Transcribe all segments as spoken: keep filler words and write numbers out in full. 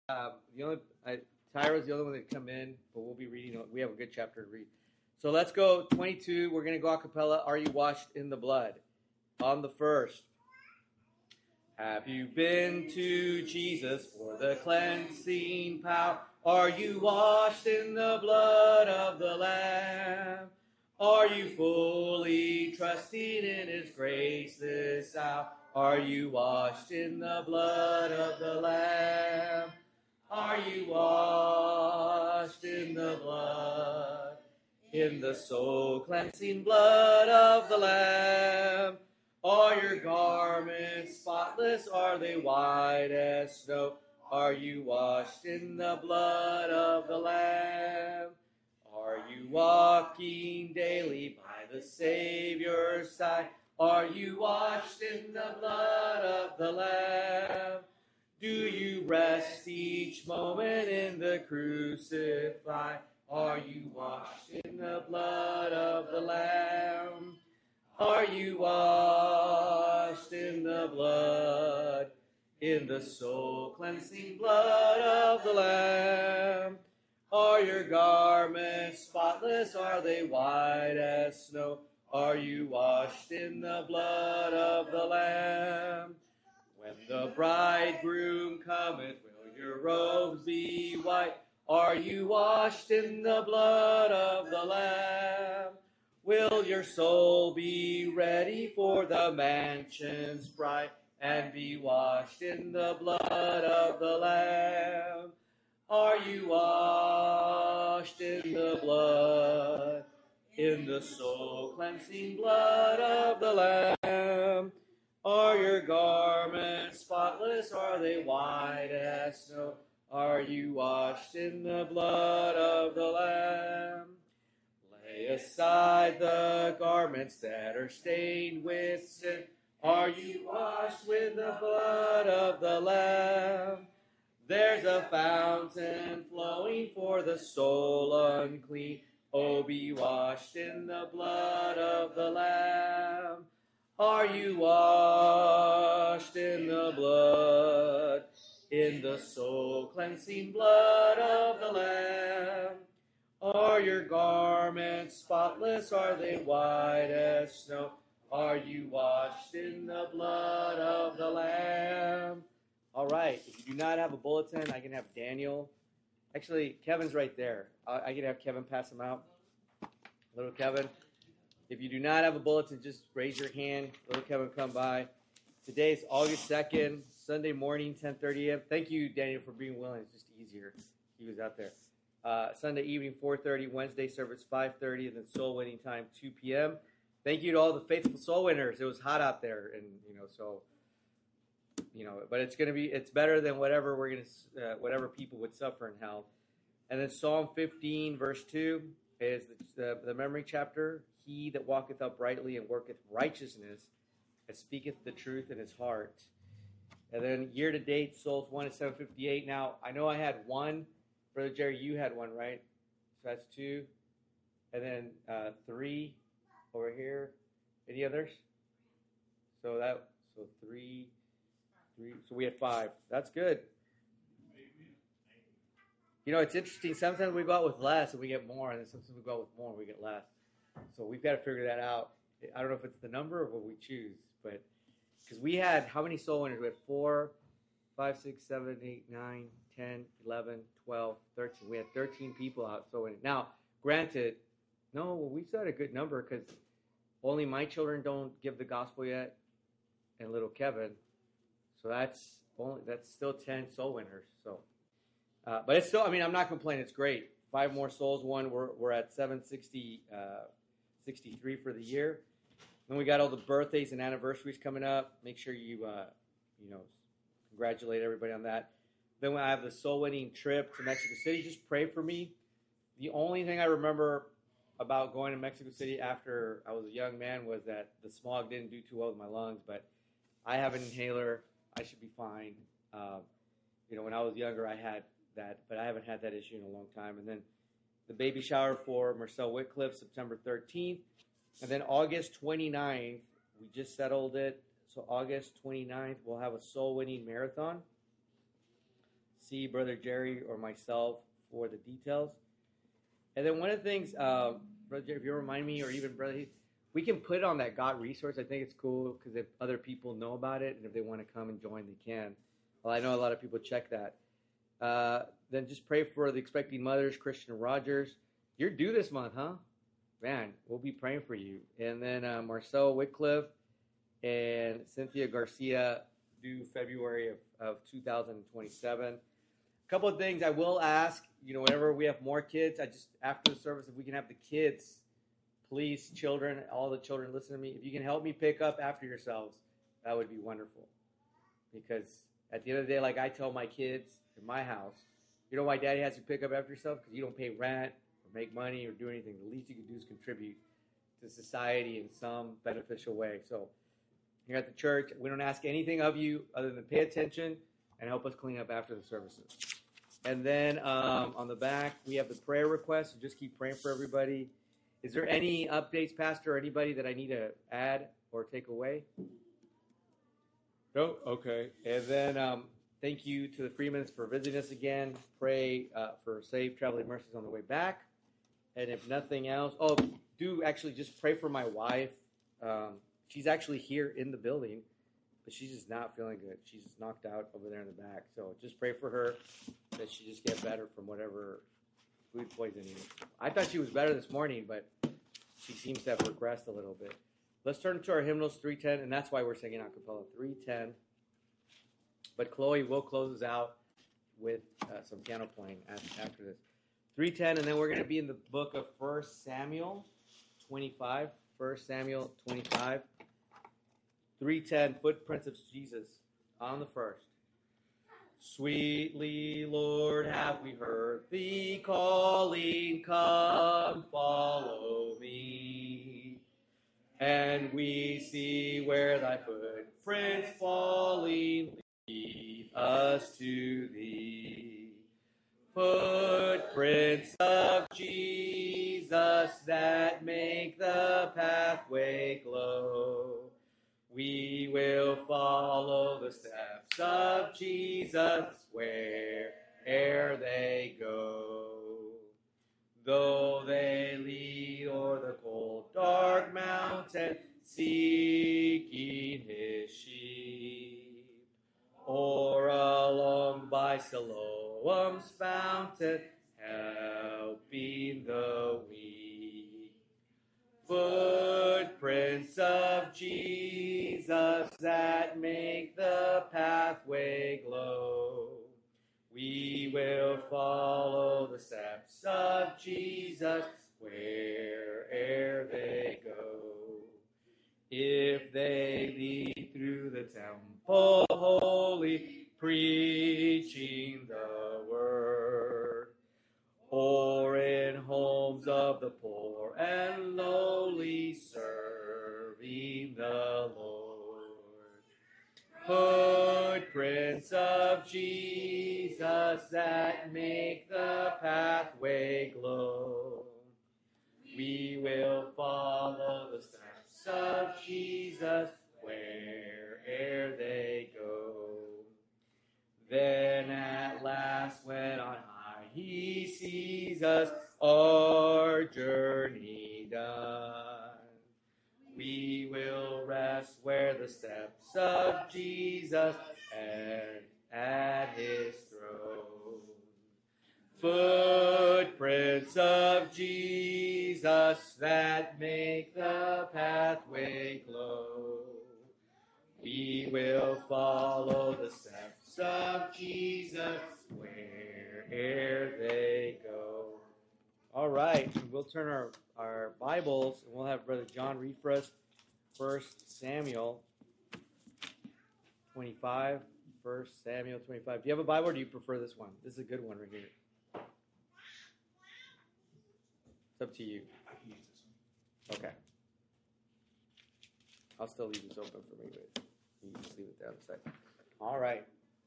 Um, the only I, Tyra's the only one that come in, but we'll be reading. We have a good chapter to read. So let's go twenty-two. We're going to go a cappella. Are you washed in the blood? On the first. Have you been to Jesus for the cleansing power? Are you washed in the blood of the Lamb? Are you fully trusting in His grace this hour? Are you washed in the blood of the Lamb? Are you washed in the blood, in the soul cleansing blood of the Lamb? Are your garments spotless? Are they white as snow? Are you washed in the blood of the Lamb? Are you walking daily by the Savior's side? Are you washed in the blood of the Lamb? Do you rest each moment in the crucified? Are you washed in the blood of the Lamb? Are you washed in the blood, in the soul-cleansing blood of the Lamb? Are your garments spotless? Are they white as snow? Are you washed in the blood of the Lamb? When the bridegroom cometh, will your robes be white? Are you washed in the blood of the Lamb? Will your soul be ready for the mansion's bride and be washed in the blood of the Lamb? Are you washed in the blood, in the soul-cleansing blood of the Lamb? Are your garments spotless? Are they white as snow? Are you washed in the blood of the Lamb? Lay aside the garments that are stained with sin. Are you washed with the blood of the Lamb? There's a fountain flowing for the soul unclean. Oh, be washed in the blood of the Lamb. Are you washed in the blood, in the soul-cleansing blood of the Lamb? Are your garments spotless? Are they white as snow? Are you washed in the blood of the Lamb? All right. If you do not have a bulletin, I can have Daniel. Actually, Kevin's right there. I can have Kevin pass them out. Little Kevin. If you do not have a bulletin, just raise your hand. Little Kevin, come by. Today is August second, Sunday morning, ten thirty a.m. Thank you, Daniel, for being willing. It's just easier. He was out there. Uh, Sunday evening, four thirty. Wednesday service, five thirty. And then soul winning time, two p.m. Thank you to all the faithful soul winners. It was hot out there. And, you know, so, you know, but it's going to be, it's better than whatever we're going to, uh, whatever people would suffer in hell. And then Psalm fifteen, verse two is the, the, the memory chapter. He that walketh uprightly and worketh righteousness and speaketh the truth in his heart. And then year-to-date, souls one is seven fifty-eight. Now, I know I had one. Brother Jerry, you had one, right? So that's two. And then uh, three over here. Any others? So that so three, three. So we had five. That's good. You know, it's interesting. Sometimes we go out with less and we get more, and then sometimes we go out with more and we get less. So we've got to figure that out. I don't know if it's the number or what we choose, but because we had, how many soul winners? We had four, five, six, seven, eight, nine, ten, eleven, twelve, thirteen. We had thirteen people out soul winning. Now, granted, no, well, we still had a good number because only my children don't give the gospel yet, and little Kevin. So that's only that's still ten soul winners. So, uh, but it's still, I mean, I'm not complaining. It's great. Five more souls won. We're we're at seven sixty. Uh, sixty-three for the year. Then we got all the birthdays and anniversaries coming up. Make sure you, uh, you know, congratulate everybody on that. Then when I have the soul winning trip to Mexico City, just pray for me. The only thing I remember about going to Mexico City after I was a young man was that the smog didn't do too well with my lungs, but I have an inhaler. I should be fine. Um, you know, when I was younger, I had that, but I haven't had that issue in a long time. And then the baby shower for Marcel Whitcliffe, September thirteenth. And then August twenty-ninth, we just settled it. So August twenty-ninth, we'll have a soul winning marathon. see Brother Jerry or myself for the details. And then one of the things, um, Brother Jerry, if you remind me, or even Brother Heath, we can put it on that God resource. I think it's cool because if other people know about it and if they want to come and join, they can. Well, I know a lot of people check that. Uh, then just pray for the expecting mothers, Christian Rogers. You're due this month, huh? Man, we'll be praying for you. And then uh, Marcel Wycliffe and Cynthia Garcia due February of, of two thousand twenty-seven. A couple of things I will ask, you know, whenever we have more kids, I just, after the service, if we can have the kids, please, children, all the children, listen to me. If you can help me pick up after yourselves, that would be wonderful. Because at the end of the day, like I tell my kids in my house, you know why Daddy has to pick up after yourself? Because you don't pay rent or make money or do anything. The least you can do is contribute to society in some beneficial way. So here at the church, we don't ask anything of you other than pay attention and help us clean up after the services. And then um, on the back, we have the prayer requests. So just keep praying for everybody. Is there any updates, Pastor, or anybody that I need to add or take away? No? Okay. And then um, thank you to the Freemans for visiting us again. Pray uh, for safe traveling mercies on the way back. And if nothing else, oh, do actually just pray for my wife. Um, she's actually here in the building, but she's just not feeling good. She's just knocked out over there in the back. So just pray for her that she just get better from whatever food poisoning. I thought she was better this morning, but she seems to have regressed a little bit. Let's turn to our hymnals, three ten, and that's why we're singing a cappella, three ten. But Chloe will close us out with uh, some piano playing after this. three ten, and then we're going to be in the book of First Samuel twenty-five. First Samuel twenty-five. three ten, Footprints of Jesus on the first. Sweetly, Lord, have we heard thee calling, come, follow me. And we see where thy footprints falling lead us to thee. Footprints of Jesus that make the pathway glow. We will follow the steps of Jesus where'er they go. Though they lead o'er the cold, dark mountain, seeking his sheep, or along by Siloam's fountain, helping the weak. Footprints of Jesus that make the pathway glow. We will follow the steps of Jesus where'er they go. If they lead through the temple holy, preaching the word, or in homes of the poor and lowly, serving the Lord. Footprints of Jesus that make the pathway glow. We will follow the steps of Jesus where'er they go. Then at last when on high he sees us, our journey done, we will rest where the steps of Jesus and at his throne. Footprints of Jesus that make the pathway glow. We will follow the steps of Jesus where'er they go. All right, we'll turn our, our Bibles, and we'll have Brother John read for us First Samuel twenty-five. First Samuel twenty-five. Do you have a Bible, or do you prefer this one? This is a good one right here. It's up to you. I can use this one. Okay. I'll still leave this open for me, but you can just leave it down the side. All right.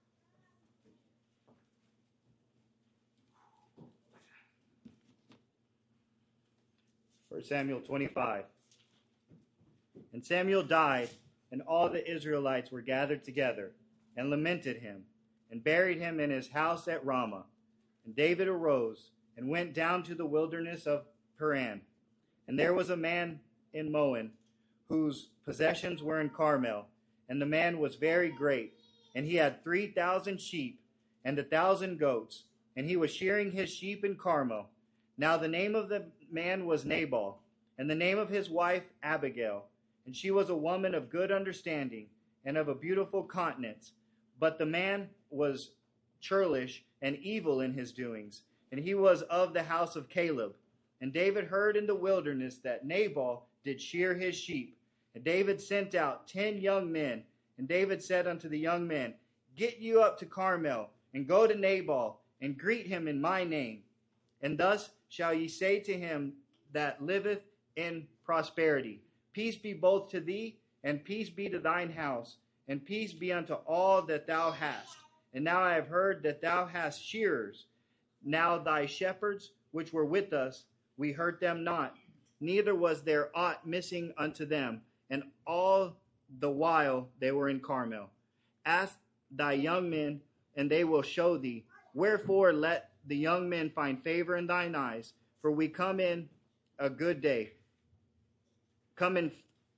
First Samuel twenty-five. And Samuel died, and all the Israelites were gathered together and lamented him, and buried him in his house at Ramah. And David arose and went down to the wilderness of Paran. And there was a man in Moab, whose possessions were in Carmel, and the man was very great, and he had three thousand sheep and a thousand goats, and he was shearing his sheep in Carmel. Now the name of the man was Nabal, and the name of his wife Abigail, and she was a woman of good understanding and of a beautiful countenance. But the man was churlish and evil in his doings, and he was of the house of Caleb. And David heard in the wilderness that Nabal did shear his sheep. And David sent out ten young men. And David said unto the young men, Get you up to Carmel, and go to Nabal, and greet him in my name. And thus shall ye say to him that liveth in prosperity, Peace be both to thee, and peace be to thine house, and peace be unto all that thou hast. And now I have heard that thou hast shearers. Now thy shepherds, which were with us, we hurt them not, neither was there aught missing unto them, and all the while they were in Carmel. Ask thy young men, and they will show thee. Wherefore let the young men find favor in thine eyes, for we come in a good day. Come and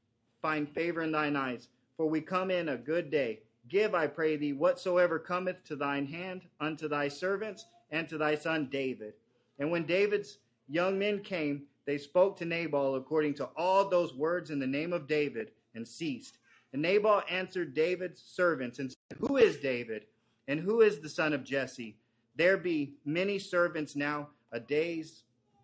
find favor in thine eyes, for we come in a good day. Give, I pray thee, whatsoever cometh to thine hand unto thy servants and to thy son David. And when David's young men came, they spoke to Nabal according to all those words in the name of David, and ceased. And Nabal answered David's servants and said, Who is David? And who is the son of Jesse? There be many servants now a days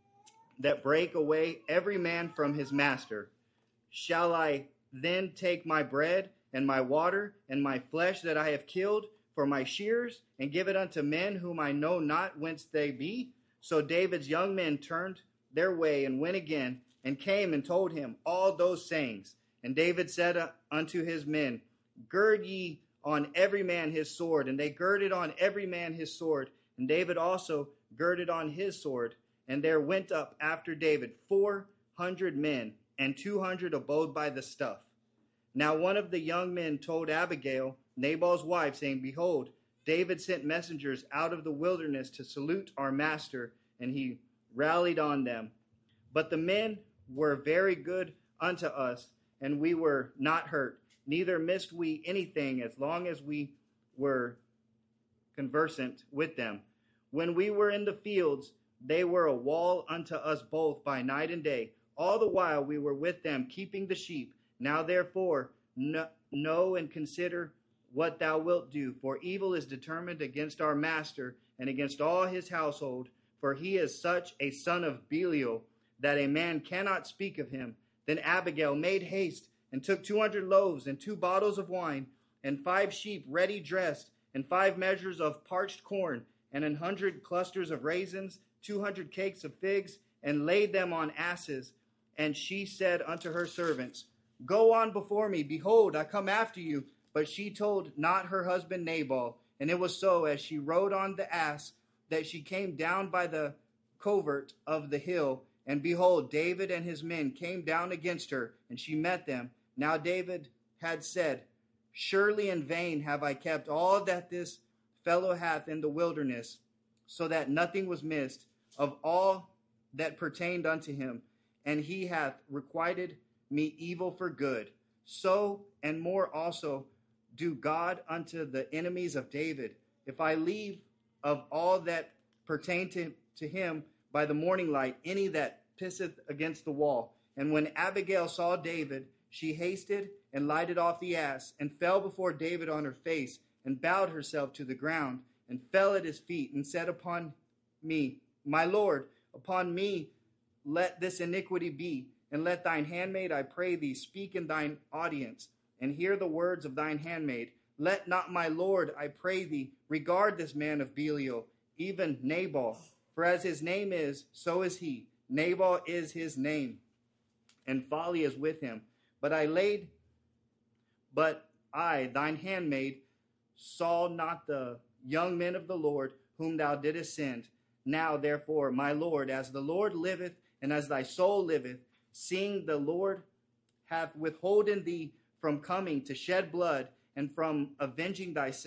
that break away every man from his master. Shall I then take my bread and my water and my flesh that I have killed for my shears, and give it unto men whom I know not whence they be? So David's young men turned their way and went again, and came and told him all those sayings. And David said unto his men, Gird ye on every man his sword. And they girded on every man his sword. And David also girded on his sword. And there went up after David four hundred men, and two hundred abode by the stuff. Now one of the young men told Abigail, Nabal's wife, saying, Behold, David sent messengers out of the wilderness to salute our master, and he rallied on them. But the men were very good unto us, and we were not hurt, neither missed we anything as long as we were conversant with them. When we were in the fields, they were a wall unto us both by night and day. All the while we were with them, keeping the sheep. Now therefore know and consider what thou wilt do, for evil is determined against our master and against all his household, for he is such a son of Belial that a man cannot speak of him. Then Abigail made haste and took two hundred loaves and two bottles of wine and five sheep ready dressed and five measures of parched corn and an hundred clusters of raisins, two hundred cakes of figs, and laid them on asses. And she said unto her servants, Go on before me, behold, I come after you. But she told not her husband Nabal. And it was so, as she rode on the ass, that she came down by the covert of the hill. And behold, David and his men came down against her, and she met them. Now David had said, Surely in vain have I kept all that this fellow hath in the wilderness, so that nothing was missed of all that pertained unto him. And he hath requited me evil for good. So and more also do God unto the enemies of David, if I leave of all that pertain to, to him by the morning light any that pisseth against the wall. And when Abigail saw David, she hasted and lighted off the ass, and fell before David on her face, and bowed herself to the ground, and fell at his feet, and said upon me, My Lord, upon me let this iniquity be, and let thine handmaid, I pray thee, speak in thine audience, and hear the words of thine handmaid. Let not my Lord, I pray thee, regard this man of Belial, even Nabal. For as his name is, so is he. Nabal is his name, and folly is with him. But I laid, but I, thine handmaid, saw not the young men of the Lord, whom thou didst send. Now, therefore, my Lord, as the Lord liveth, and as thy soul liveth, seeing the Lord hath withholden thee from coming to shed blood, and from avenging thyself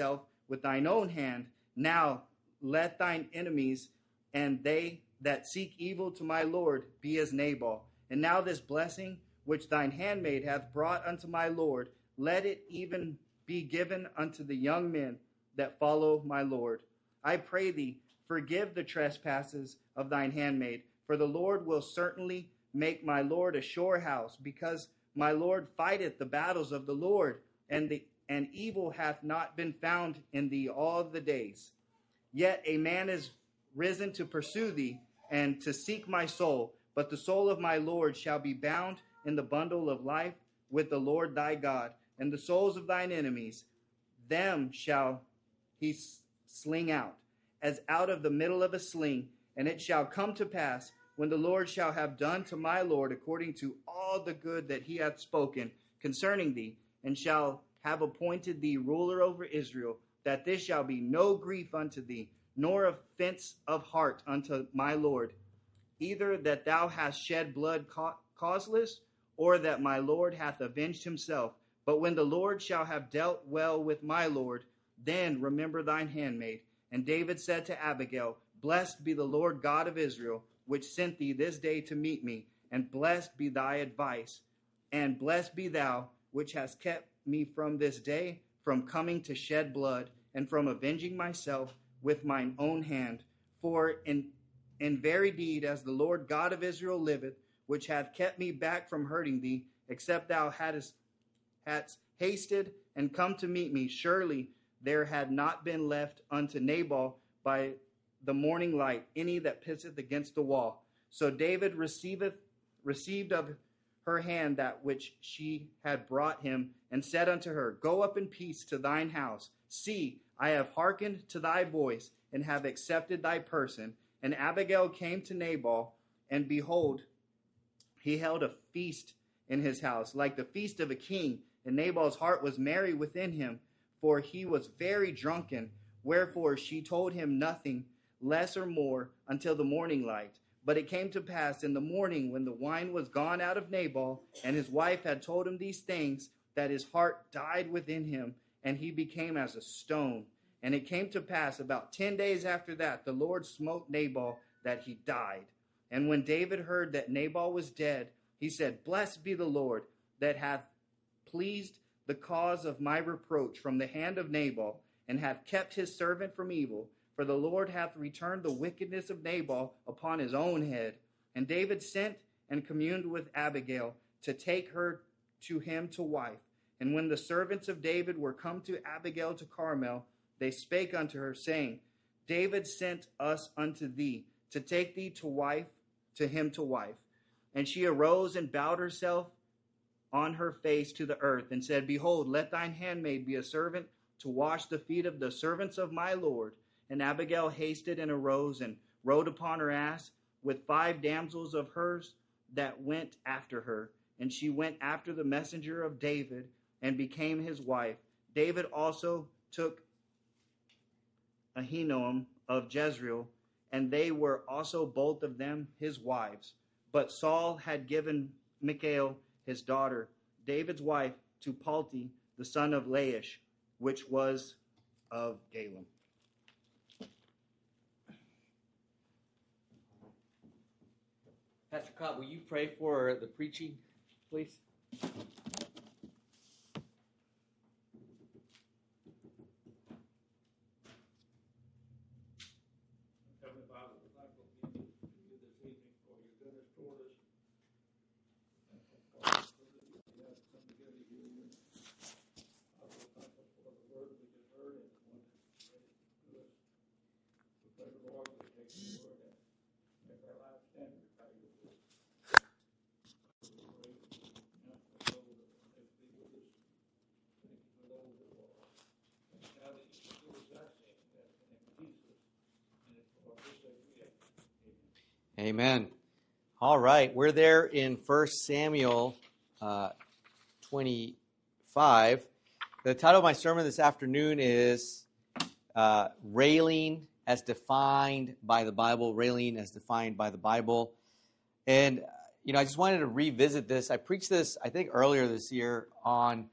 with thine own hand. Now let thine enemies and they that seek evil to my Lord be as Nabal. And now this blessing which thine handmaid hath brought unto my Lord, let it even be given unto the young men that follow my Lord. I pray thee, forgive the trespasses of thine handmaid, for the Lord will certainly make my Lord a sure house, because my Lord fighteth the battles of the Lord, and the and evil hath not been found in thee all the days. Yet a man is risen to pursue thee, and to seek my soul, but the soul of my Lord shall be bound in the bundle of life with the Lord thy God, and the souls of thine enemies, them shall he sling out, as out of the middle of a sling. And it shall come to pass, when the Lord shall have done to my Lord according to all the good that he hath spoken concerning thee, and shall have appointed thee ruler over Israel, that this shall be no grief unto thee, nor offense of heart unto my Lord, either that thou hast shed blood causeless, or that my Lord hath avenged himself. But when the Lord shall have dealt well with my Lord, then remember thine handmaid. And David said to Abigail, Blessed be the Lord God of Israel, which sent thee this day to meet me, and blessed be thy advice, and blessed be thou, which hast kept me from this day from coming to shed blood, and from avenging myself with mine own hand. For in, in very deed, as the Lord God of Israel liveth, which hath kept me back from hurting thee, except thou hadst, hadst hasted and come to meet me, surely there had not been left unto Nabal by the morning light any that pisseth against the wall. So David receiveth received of her hand that which she had brought him, and said unto her, Go up in peace to thine house. See, I have hearkened to thy voice, and have accepted thy person. And Abigail came to Nabal, and behold, he held a feast in his house, like the feast of a king. And Nabal's heart was merry within him, for he was very drunken. Wherefore she told him nothing less or more until the morning light. But it came to pass in the morning, when the wine was gone out of Nabal, and his wife had told him these things, that his heart died within him, and he became as a stone. And it came to pass about ten days after that, the Lord smote Nabal, that he died. And when David heard that Nabal was dead, he said, Blessed be the Lord, that hath pleased the cause of my reproach from the hand of Nabal, and hath kept his servant from evil. For the Lord hath returned the wickedness of Nabal upon his own head. And David sent and communed with Abigail to take her to him to wife. And when the servants of David were come to Abigail to Carmel, they spake unto her, saying, David sent us unto thee to take thee to wife, to him to wife. And she arose and bowed herself on her face to the earth, and said, Behold, let thine handmaid be a servant to wash the feet of the servants of my Lord. And Abigail hasted and arose, and rode upon her ass, with five damsels of hers that went after her. And she went after the messenger of David, and became his wife. David also took Ahinoam of Jezreel, and they were also both of them his wives. But Saul had given Michal his daughter, David's wife, to Palti, the son of Laish, which was of Galem. Pastor Cobb, will you pray for the preaching, please? Heavenly Father, we're thankful to you this evening for your goodness toward us. And for the privilege we have to come together here. I'm so thankful for the word we just heard and the one that's ready to us. We pray, Lord, that we take the word and make our lives standard by your word. We pray now for those that will be with us. Thank you for those that will. And now that you forgive us our sins, that's in the name of Jesus. And it's for this sake we ask. Amen. Amen. All right, we're there in First Samuel uh, twenty-five. The title of my sermon this afternoon is uh, Railing as Defined by the Bible, Railing as Defined by the Bible. And, you know, I just wanted to revisit this. I preached this, I think, earlier this year on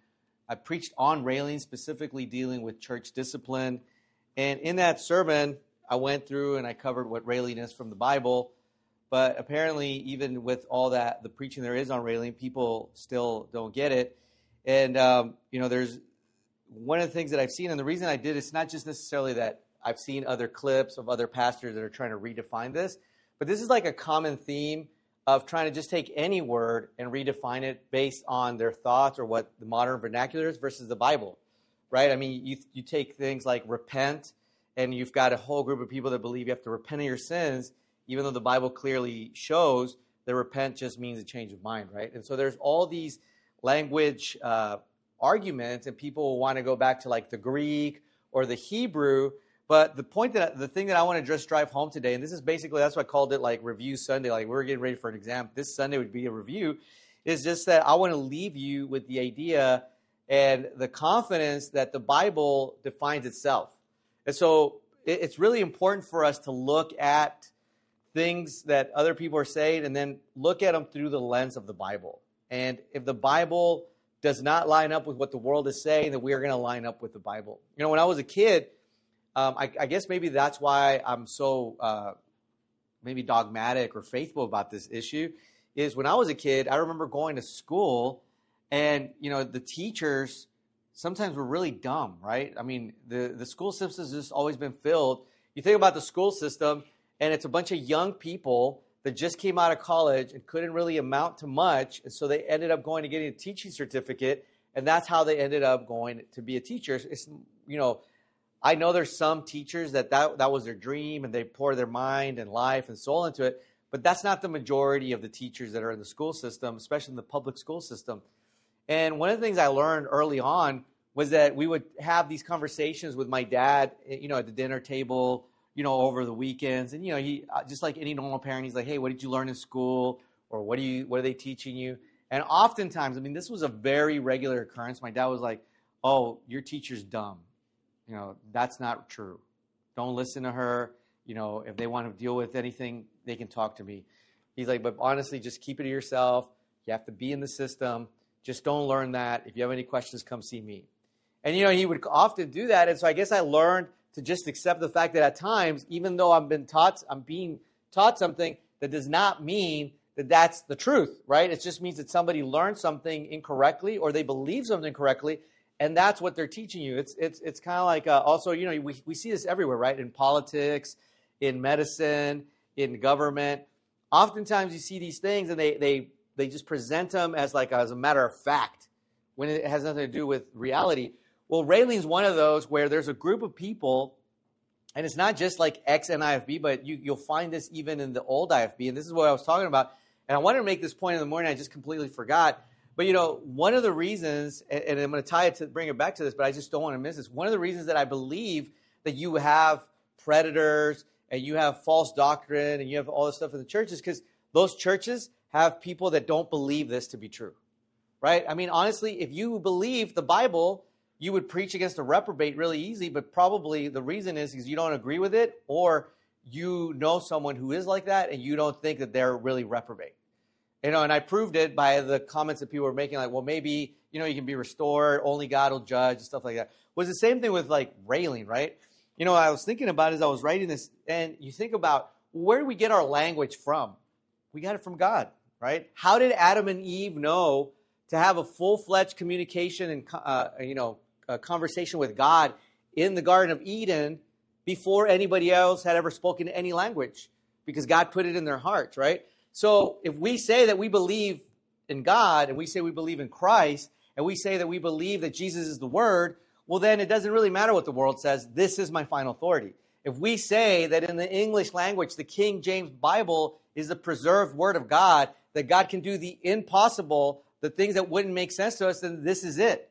I preached on railing, specifically dealing with church discipline. And in that sermon, I went through and I covered what railing is from the Bible. But apparently, even with all that, the preaching there is on railing, people still don't get it. And, um, you know, there's one of the things that I've seen, and the reason I did, it's not just necessarily that I've seen other clips of other pastors that are trying to redefine this, but this is like a common theme of trying to just take any word and redefine it based on their thoughts or what the modern vernacular is versus the Bible, right? I mean, you you take things like repent, and you've got a whole group of people that believe you have to repent of your sins, even though the Bible clearly shows that repent just means a change of mind, right? And so there's all these language uh, arguments, and people will want to go back to like the Greek or the Hebrew. But the point that, the thing that I want to just drive home today, and this is basically, that's why I called it like Review Sunday, like we we're getting ready for an exam. This Sunday would be a review, is just that I want to leave you with the idea and the confidence that the Bible defines itself. And so it, it's really important for us to look at things that other people are saying and then look at them through the lens of the Bible. And if the Bible does not line up with what the world is saying, then we are going to line up with the Bible. You know, when I was a kid, Um, I, I guess maybe that's why I'm so uh, maybe dogmatic or faithful about this issue, is when I was a kid, I remember going to school and, you know, the teachers sometimes were really dumb, right? I mean, the, the school system has just always been filled. You think about the school system, and it's a bunch of young people that just came out of college and couldn't really amount to much, and so they ended up going to getting a teaching certificate, and that's how they ended up going to be a teacher. It's, you know, I know there's some teachers that, that that was their dream and they pour their mind and life and soul into it, but that's not the majority of the teachers that are in the school system, especially in the public school system. And one of the things I learned early on was that we would have these conversations with my dad, you know, at the dinner table, you know, over the weekends. And, you know, he, just like any normal parent, he's like, hey, what did you learn in school? Or what do you, what are they teaching you? And oftentimes, I mean, this was a very regular occurrence. My dad was like, oh, your teacher's dumb. You know, that's not true. Don't listen to her. You know, if they want to deal with anything, they can talk to me. He's like, but honestly, just keep it to yourself. You have to be in the system. Just don't learn that. If you have any questions, come see me. And, you know, he would often do that. And so I guess I learned to just accept the fact that at times, even though I've been taught, I'm being taught something, that does not mean that that's the truth, right? It just means that somebody learned something incorrectly or they believe something correctly. And that's what they're teaching you. It's it's it's kind of like uh, also, you know, we, we see this everywhere, right? In politics, in medicine, in government. Oftentimes you see these things and they they they just present them as like as a matter of fact when it has nothing to do with reality. Well, railing's one of those where there's a group of people, and it's not just like ex-N I F B, but you, you'll find this even in the old I F B. And this is what I was talking about. And I wanted to make this point in the morning. I just completely forgot. But, you know, one of the reasons, and I'm going to tie it to bring it back to this, but I just don't want to miss this. One of the reasons that I believe that you have predators and you have false doctrine and you have all this stuff in the church is because those churches have people that don't believe this to be true, right? I mean, honestly, if you believe the Bible, you would preach against a reprobate really easy, but probably the reason is because you don't agree with it or you know someone who is like that and you don't think that they're really reprobate. You know, and I proved it by the comments that people were making, like, well, maybe, you know, you can be restored, only God will judge, and stuff like that. It was the same thing with, like, railing, right? You know, I was thinking about it as I was writing this, and you think about, where do we get our language from? We got it from God, right? How did Adam and Eve know to have a full-fledged communication and, uh, you know, a conversation with God in the Garden of Eden before anybody else had ever spoken any language? Because God put it in their hearts, right? So if we say that we believe in God and we say we believe in Christ and we say that we believe that Jesus is the Word, well, then it doesn't really matter what the world says. This is my final authority. If we say that in the English language, the King James Bible is the preserved Word of God, that God can do the impossible, the things that wouldn't make sense to us, then this is it.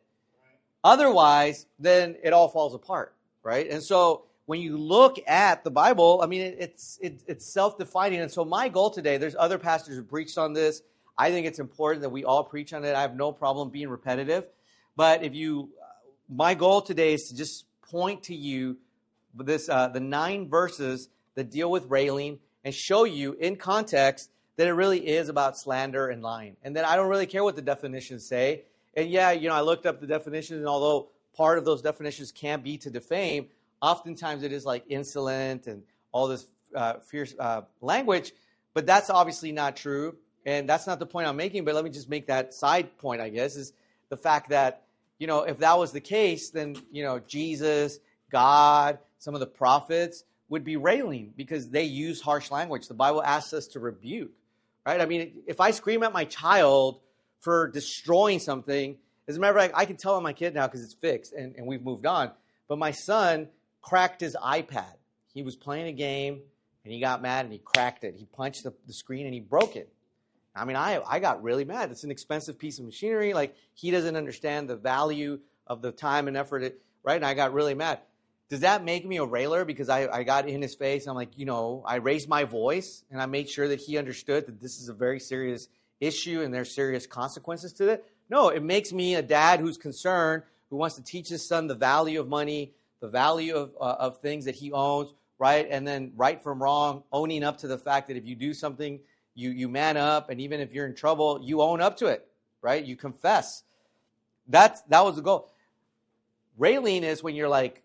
Otherwise, then it all falls apart, right? And so when you look at the Bible, I mean, it, it's it, it's self-defining. And so my goal today, there's other pastors who preached on this. I think it's important that we all preach on it. I have no problem being repetitive. But if you, my goal today is to just point to you this uh, the nine verses that deal with railing and show you in context that it really is about slander and lying. And that I don't really care what the definitions say. And yeah, you know, I looked up the definitions, and although part of those definitions can be to defame, oftentimes it is like insolent and all this uh, fierce uh, language, but that's obviously not true. And that's not the point I'm making, but let me just make that side point, I guess, is the fact that, you know, if that was the case, then, you know, Jesus, God, some of the prophets would be railing because they use harsh language. The Bible asks us to rebuke, right? I mean, if I scream at my child for destroying something, as a matter of fact, I can tell on my kid now because it's fixed and, and we've moved on. But my son cracked his iPad. He was playing a game and he got mad and he cracked it. He punched the, the screen and he broke it. I mean, I I got really mad. It's an expensive piece of machinery. Like, he doesn't understand the value of the time and effort, it, right? And I got really mad. Does that make me a railer because I, I got in his face? And I'm like, you know, I raised my voice and I made sure that he understood that this is a very serious issue and there's serious consequences to it? No, it makes me a dad who's concerned, who wants to teach his son the value of money, the value of, uh, of things that he owns, right? And then right from wrong, owning up to the fact that if you do something, You you man up, and even if you're in trouble, you own up to it, right? You confess. That's, that was the goal. Railing is when you're like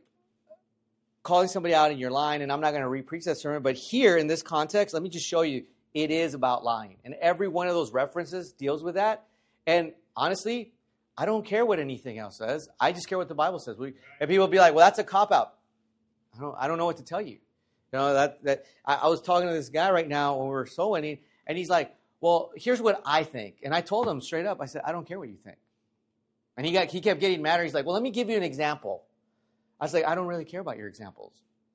calling somebody out and you're lying, and I'm not going to re-preach that sermon, but here in this context, let me just show you, it is about lying. And every one of those references deals with that. And honestly, I don't care what anything else says. I just care what the Bible says. We, and people will be like, well, that's a cop-out. I don't, I don't know what to tell you. You know, that, that I, I was talking to this guy right now when we were sowing, and And he's like, well, here's what I think. And I told him straight up, I said, I don't care what you think. And he got he kept getting madder. He's like, well, let me give you an example. I was like, I don't really care about your examples.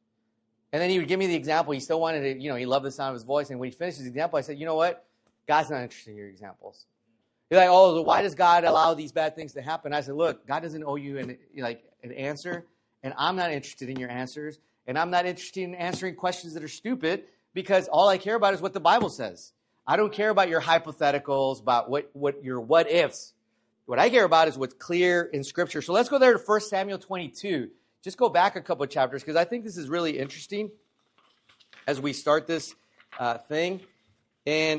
And then he would give me the example. He still wanted to, you know, he loved the sound of his voice. And when he finished his example, I said, you know what? God's not interested in your examples. He's like, oh, why does God allow these bad things to happen? I said, look, God doesn't owe you an, like an answer. And I'm not interested in your answers. And I'm not interested in answering questions that are stupid because all I care about is what the Bible says. I don't care about your hypotheticals, about what, what your what ifs. What I care about is what's clear in Scripture. So let's go there to First Samuel twenty-two. Just go back a couple of chapters because I think this is really interesting as we start this uh, thing. And,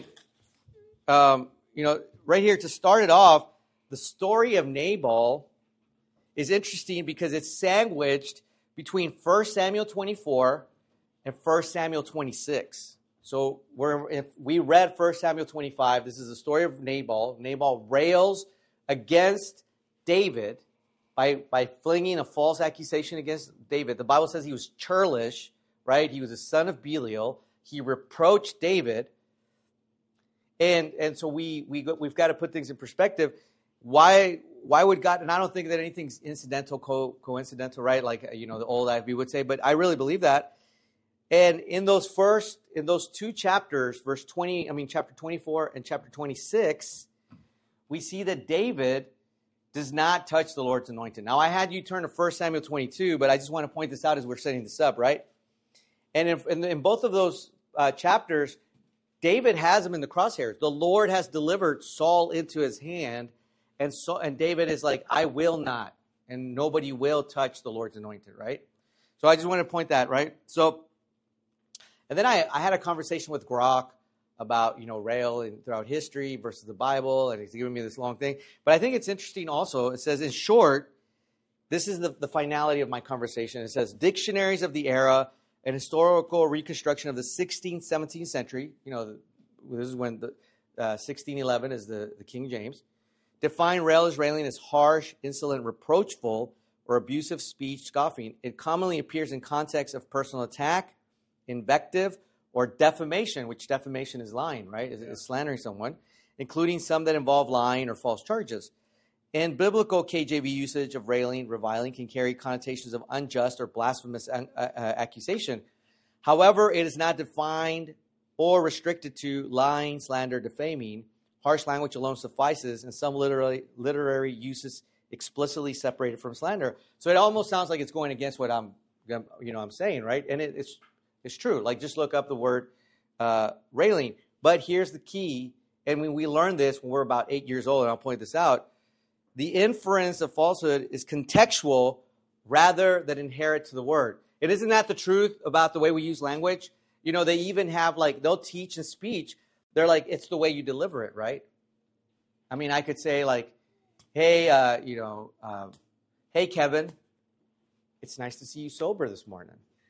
um, you know, right here to start it off, the story of Nabal is interesting because it's sandwiched between First Samuel twenty-four and First Samuel twenty-six. So we're, if we read First Samuel twenty-five, this is the story of Nabal. Nabal rails against David by, by flinging a false accusation against David. The Bible says he was churlish, right? He was a son of Belial. He reproached David. And, and so we, we, we've got to put things in perspective. Why, why would God, and I don't think that anything's incidental, co- coincidental, right? Like, you know, the old I F B would say, but I really believe that. And in those first, in those two chapters, verse twenty, I mean, chapter twenty-four and chapter twenty-six, we see that David does not touch the Lord's anointed. Now, I had you turn to First Samuel twenty-two, but I just want to point this out as we're setting this up, right? And in, in, in both of those uh, chapters, David has him in the crosshairs. The Lord has delivered Saul into his hand, and so and David is like, I will not, and nobody will touch the Lord's anointed, right? So I just want to point that, right? So. And then I, I had a conversation with Grok about, you know, rail and throughout history versus the Bible, and he's giving me this long thing. But I think it's interesting also. It says, in short, this is the, the finality of my conversation. It says, dictionaries of the era, an historical reconstruction of the sixteenth, seventeenth century. You know, this is when the uh, sixteen eleven is the, the King James. Define rail as railing as harsh, insolent, reproachful, or abusive speech, scoffing. It commonly appears in context of personal attack, invective, or defamation, which defamation is lying, right? Is, yeah. is slandering someone, including some that involve lying or false charges. And biblical K J V usage of railing, reviling can carry connotations of unjust or blasphemous uh, uh, accusation. However, it is not defined or restricted to lying, slander, defaming. Harsh language alone suffices, and some literary, literary uses explicitly separated from slander. So it almost sounds like it's going against what I'm, you know, I'm saying, right? And it, it's It's true. Like, just look up the word uh, railing. But here's the key. And when we learned this when we're about eight years old, and I'll point this out, the inference of falsehood is contextual rather than inherent to the word. And isn't that the truth about the way we use language? You know, they even have, like, they'll teach in speech. They're like, it's the way you deliver it, right? I mean, I could say, like, hey, uh, you know, um, hey, Kevin, it's nice to see you sober this morning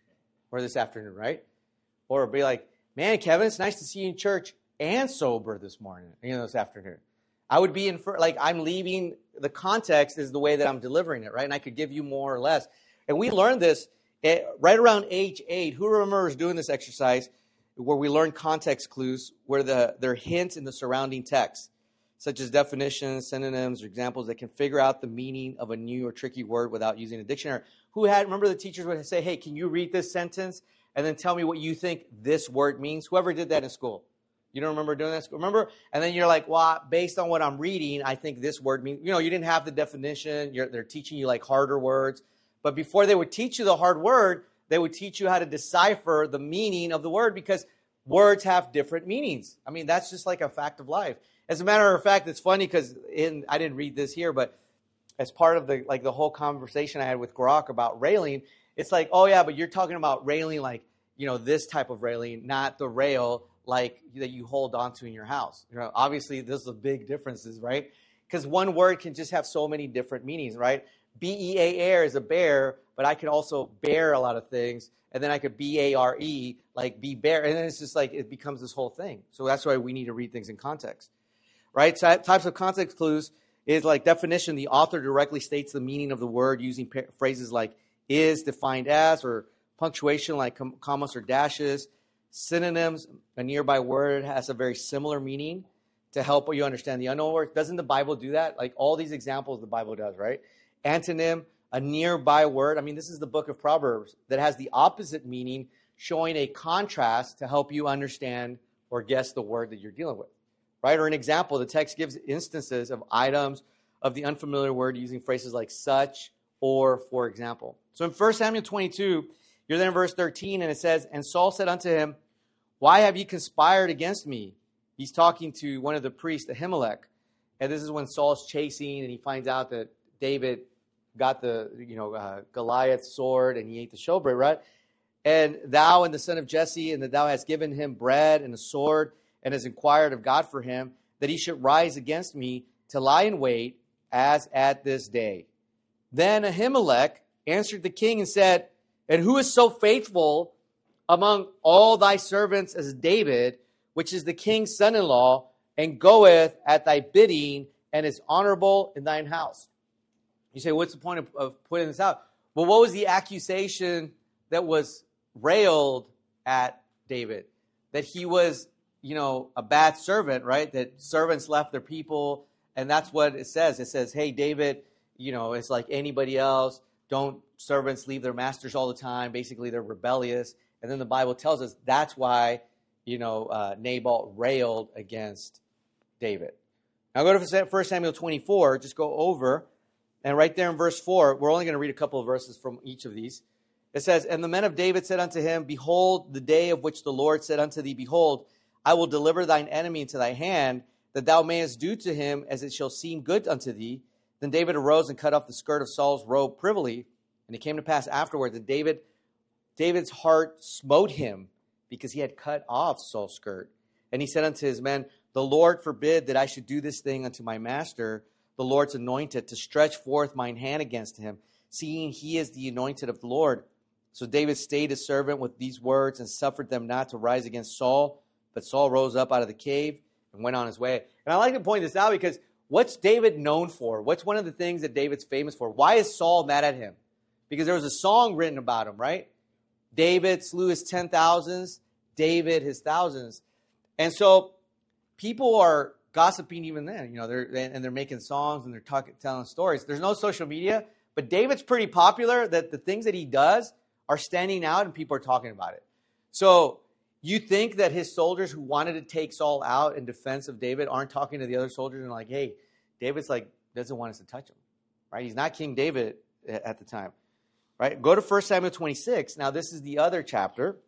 or this afternoon, right? Or be like, man, Kevin, it's nice to see you in church and sober this morning, you know, this afternoon. I would be infer- like I'm leaving the context is the way that I'm delivering it, right? And I could give you more or less. And we learned this at, right around age eight. Who remembers doing this exercise where we learn context clues, where the there are hints in the surrounding text, such as definitions, synonyms, or examples that can figure out the meaning of a new or tricky word without using a dictionary. Who had, remember the teachers would say, hey, can you read this sentence and then tell me what you think this word means? Whoever did that in school. You don't remember doing that? Remember? And then you're like, well, based on what I'm reading, I think this word means, you know, you didn't have the definition. You're, they're teaching you like harder words. But before they would teach you the hard word, they would teach you how to decipher the meaning of the word because words have different meanings. I mean, that's just like a fact of life. As a matter of fact, it's funny because in I didn't read this here, but as part of the like the whole conversation I had with Grok about railing, it's like, oh yeah, but you're talking about railing like, you know, this type of railing, not the rail like that you hold onto in your house. You know, obviously, there's a big differences, right? Because one word can just have so many different meanings, right? B E A R is a bear, but I could also bear a lot of things, and then I could B A R E, like be bear, and then it's just like it becomes this whole thing. So that's why we need to read things in context, right? So types of context clues is like definition. The author directly states the meaning of the word using pa- phrases like is defined as, or punctuation like com- commas or dashes. Synonyms, a nearby word has a very similar meaning to help you understand the unknown word. Doesn't the Bible do that? Like all these examples the Bible does, right? Antonym, a nearby word. I mean, this is the book of Proverbs that has the opposite meaning, showing a contrast to help you understand or guess the word that you're dealing with, right? Or an example, the text gives instances of items of the unfamiliar word using phrases like such or for example. So in First Samuel twenty-two, you're there in verse thirteen, and it says, and Saul said unto him, why have ye conspired against me? He's talking to one of the priests, Ahimelech. And this is when Saul's chasing, and he finds out that David got the, you know, uh, Goliath's sword, and he ate the showbread, right? And thou and the son of Jesse, and that thou hast given him bread and a sword, and has inquired of God for him, that he should rise against me to lie in wait, as at this day. Then Ahimelech answered the king and said, and who is so faithful among all thy servants as David, which is the king's son-in-law, and goeth at thy bidding, and is honorable in thine house? You say, what's the point of, of putting this out? Well, what was the accusation that was railed at David? That he was, you know, a bad servant, right? That servants left their people, and that's what it says. It says, hey, David, you know, it's like anybody else. Don't servants leave their masters all the time? Basically, they're rebellious. And then the Bible tells us that's why, you know, uh, Nabal railed against David. Now go to First Samuel twenty-four. Just go over. And right there in verse four, we're only going to read a couple of verses from each of these. It says, and the men of David said unto him, behold, the day of which the Lord said unto thee, behold, I will deliver thine enemy into thy hand, that thou mayest do to him as it shall seem good unto thee. Then David arose and cut off the skirt of Saul's robe privily. And it came to pass afterward that David, David's heart smote him, because he had cut off Saul's skirt. And he said unto his men, the Lord forbid that I should do this thing unto my master, the Lord's anointed, to stretch forth mine hand against him, seeing he is the anointed of the Lord. So David stayed his servant with these words, and suffered them not to rise against Saul. But Saul rose up out of the cave and went on his way. And I like to point this out because what's David known for? What's one of the things that David's famous for? Why is Saul mad at him? Because there was a song written about him, right? David slew his ten thousands, David his thousands. And so people are gossiping even then, you know, they're and they're making songs and they're talking, telling stories. There's no social media, but David's pretty popular that the things that he does are standing out and people are talking about it. So you think that his soldiers who wanted to take Saul out in defense of David aren't talking to the other soldiers and like, hey, David's like, doesn't want us to touch him, right? He's not King David at the time, right? Go to First Samuel twenty-six. Now this is the other chapter.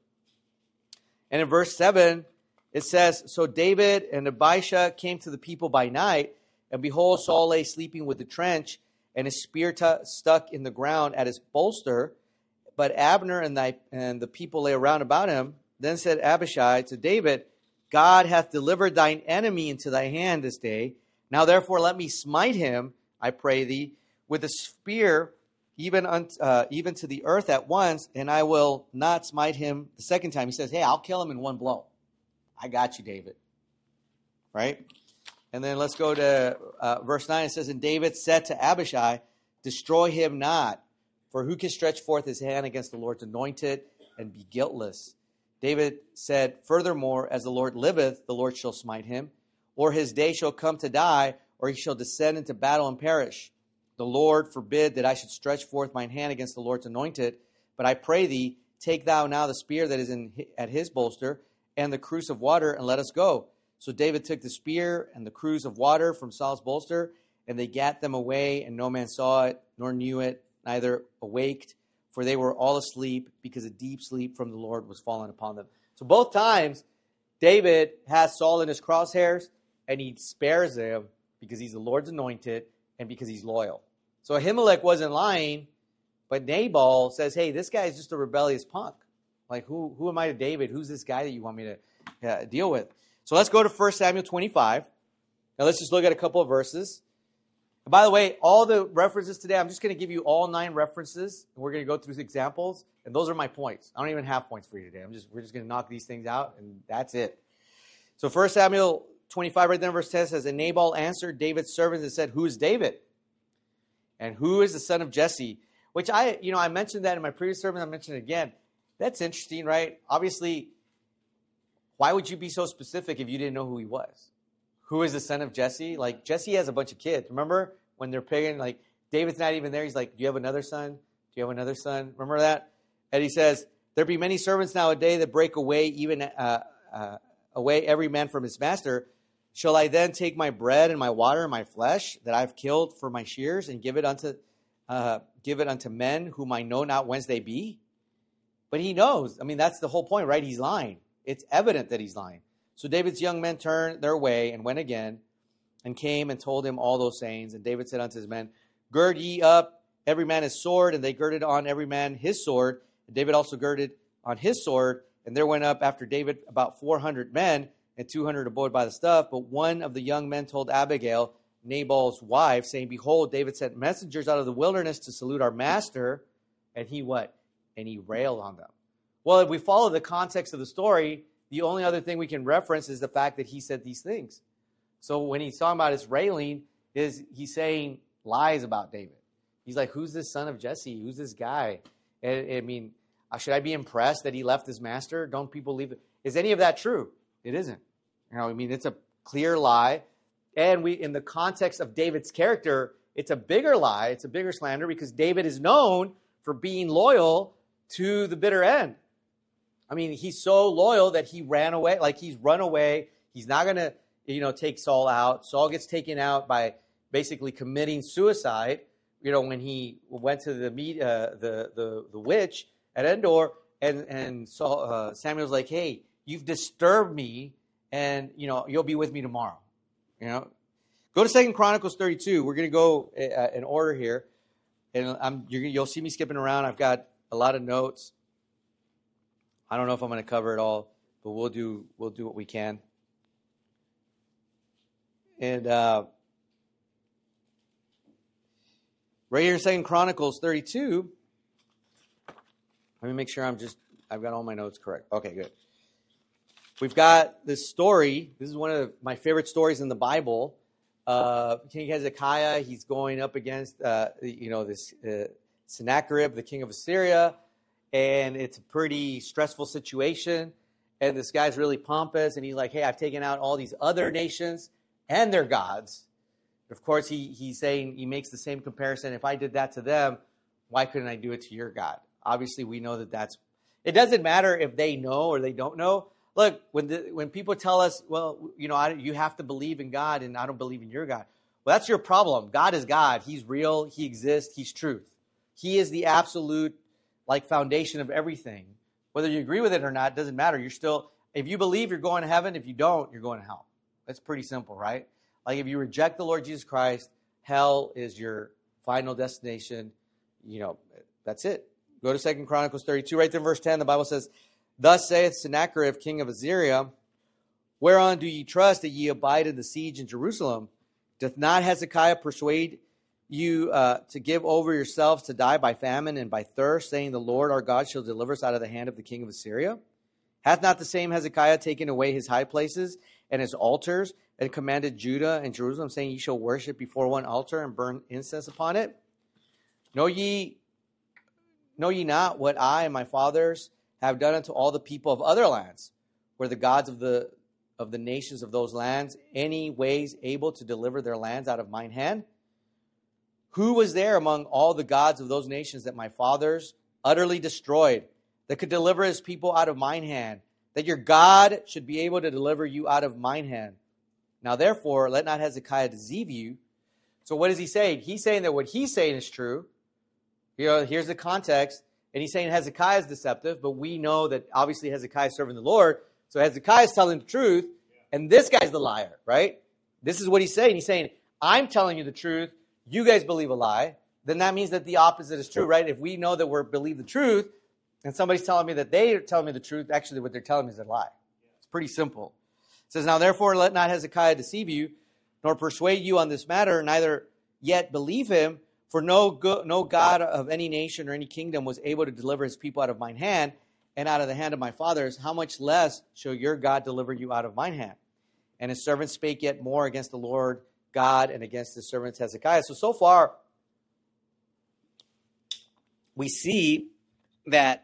And in verse seven, it says, so David and Abishai came to the people by night, and behold, Saul lay sleeping with the trench, and his spear t- stuck in the ground at his bolster. But Abner and, thy, and the people lay around about him. Then said Abishai to David, God hath delivered thine enemy into thy hand this day. Now therefore let me smite him, I pray thee, with a spear even un, uh, even to the earth at once, and I will not smite him the second time. He says, hey, I'll kill him in one blow. I got you, David. Right? And then let's go to uh, verse nine. It says, and David said to Abishai, destroy him not, for who can stretch forth his hand against the Lord's anointed and be guiltless? David said, furthermore, as the Lord liveth, the Lord shall smite him, or his day shall come to die, or he shall descend into battle and perish. The Lord forbid that I should stretch forth mine hand against the Lord's anointed. But I pray thee, take thou now the spear that is in at his bolster, and the cruse of water, and let us go. So David took the spear and the cruse of water from Saul's bolster, and they gat them away, and no man saw it, nor knew it, neither awaked, for they were all asleep, because a deep sleep from the Lord was fallen upon them. So both times, David has Saul in his crosshairs, and he spares him because he's the Lord's anointed and because he's loyal. So Ahimelech wasn't lying, but Nabal says, hey, this guy is just a rebellious punk. Like, who, who am I to David? Who's this guy that you want me to uh, deal with? So let's go to First Samuel twenty-five. Now let's just look at a couple of verses. And by the way, all the references today, I'm just going to give you all nine references, and we're going to go through examples, and those are my points. I don't even have points for you today. I'm just We're just going to knock these things out, and that's it. So First Samuel twenty-five, right there in verse ten says, and Nabal answered David's servants and said, who is David? And who is the son of Jesse? Which I, you know, I mentioned that in my previous sermon. I mentioned it again. That's interesting, right? Obviously, why would you be so specific if you didn't know who he was? Who is the son of Jesse? Like, Jesse has a bunch of kids. Remember when they're picking, like, David's not even there. He's like, do you have another son? Do you have another son? Remember that? And he says, there be many servants nowadays that break away, even uh, uh, away every man from his master. Shall I then take my bread and my water and my flesh that I've killed for my shears and give it unto uh, give it unto men whom I know not whence they be? But he knows. I mean, that's the whole point, right? He's lying. It's evident that he's lying. So David's young men turned their way and went again and came and told him all those sayings. And David said unto his men, gird ye up every man his sword. And they girded on every man his sword. And David also girded on his sword. And there went up after David about four hundred men, and two hundred abode by the stuff. But one of the young men told Abigail, Nabal's wife, saying, behold, David sent messengers out of the wilderness to salute our master. And he what? And he railed on them. Well, if we follow the context of the story, the only other thing we can reference is the fact that he said these things. So when he's talking about his railing, is he's saying lies about David. He's like, who's this son of Jesse? Who's this guy? And, I mean, should I be impressed that he left his master? Don't people leave it? Is any of that true? It isn't. You know, I mean, it's a clear lie. And we, in the context of David's character, it's a bigger lie. It's a bigger slander because David is known for being loyal to the bitter end. I mean, he's so loyal that he ran away, like he's run away. He's not going to, you know, take Saul out. Saul gets taken out by basically committing suicide, you know, when he went to the meet, uh, the, the, the witch at Endor, and, and Saul, uh, Samuel's like, hey, you've disturbed me, and, you know, you'll be with me tomorrow. You know, go to Second Chronicles thirty-two. We're going to go uh, in order here, and I'm, you're, you'll see me skipping around. I've got a lot of notes. I don't know if I'm going to cover it all, but we'll do we'll do what we can. And uh, right here in Second Chronicles thirty-two, let me make sure I'm just I've got all my notes correct. Okay, good. We've got this story. This is one of my favorite stories in the Bible. Uh, King Hezekiah, he's going up against uh, you know this uh, Sennacherib, the king of Assyria. And it's a pretty stressful situation. And this guy's really pompous. And he's like, hey, I've taken out all these other nations and their gods. Of course, he he's saying, he makes the same comparison. If I did that to them, why couldn't I do it to your God? Obviously, we know that that's, it doesn't matter if they know or they don't know. Look, when the, when people tell us, well, you know, I, you have to believe in God and I don't believe in your God. Well, that's your problem. God is God. He's real. He exists. He's truth. He is the absolute like foundation of everything. Whether you agree with it or not, doesn't matter. You're still, if you believe, you're going to heaven. If you don't, you're going to hell. That's pretty simple, right? Like if you reject the Lord Jesus Christ, hell is your final destination. You know, that's it. Go to Second Chronicles thirty-two, right there in verse ten. The Bible says, thus saith Sennacherib, king of Assyria, whereon do ye trust that ye abide in the siege in Jerusalem? Doth not Hezekiah persuade you uh, to give over yourselves to die by famine and by thirst, saying, the Lord our God shall deliver us out of the hand of the king of Assyria? Hath not the same Hezekiah taken away his high places and his altars, and commanded Judah and Jerusalem, saying, ye shall worship before one altar and burn incense upon it? Know ye, know ye not what I and my fathers have done unto all the people of other lands, where the gods of the of the nations of those lands, any ways able to deliver their lands out of mine hand? Who was there among all the gods of those nations that my fathers utterly destroyed, that could deliver his people out of mine hand, that your God should be able to deliver you out of mine hand? Now therefore, let not Hezekiah deceive you. So what is he saying? He's saying that what he's saying is true. You know, here's the context. And he's saying Hezekiah is deceptive, but we know that obviously Hezekiah is serving the Lord. So Hezekiah is telling the truth, and this guy's the liar, right? This is what he's saying. He's saying, I'm telling you the truth. You guys believe a lie. Then that means that the opposite is true, right? If we know that we believe the truth, and somebody's telling me that they are telling me the truth, actually what they're telling me is a lie. It's pretty simple. It says, now therefore let not Hezekiah deceive you, nor persuade you on this matter, neither yet believe him, for no go- no God of any nation or any kingdom was able to deliver his people out of mine hand and out of the hand of my fathers. How much less shall your God deliver you out of mine hand? And his servants spake yet more against the Lord God and against his servant Hezekiah. So, so far, we see that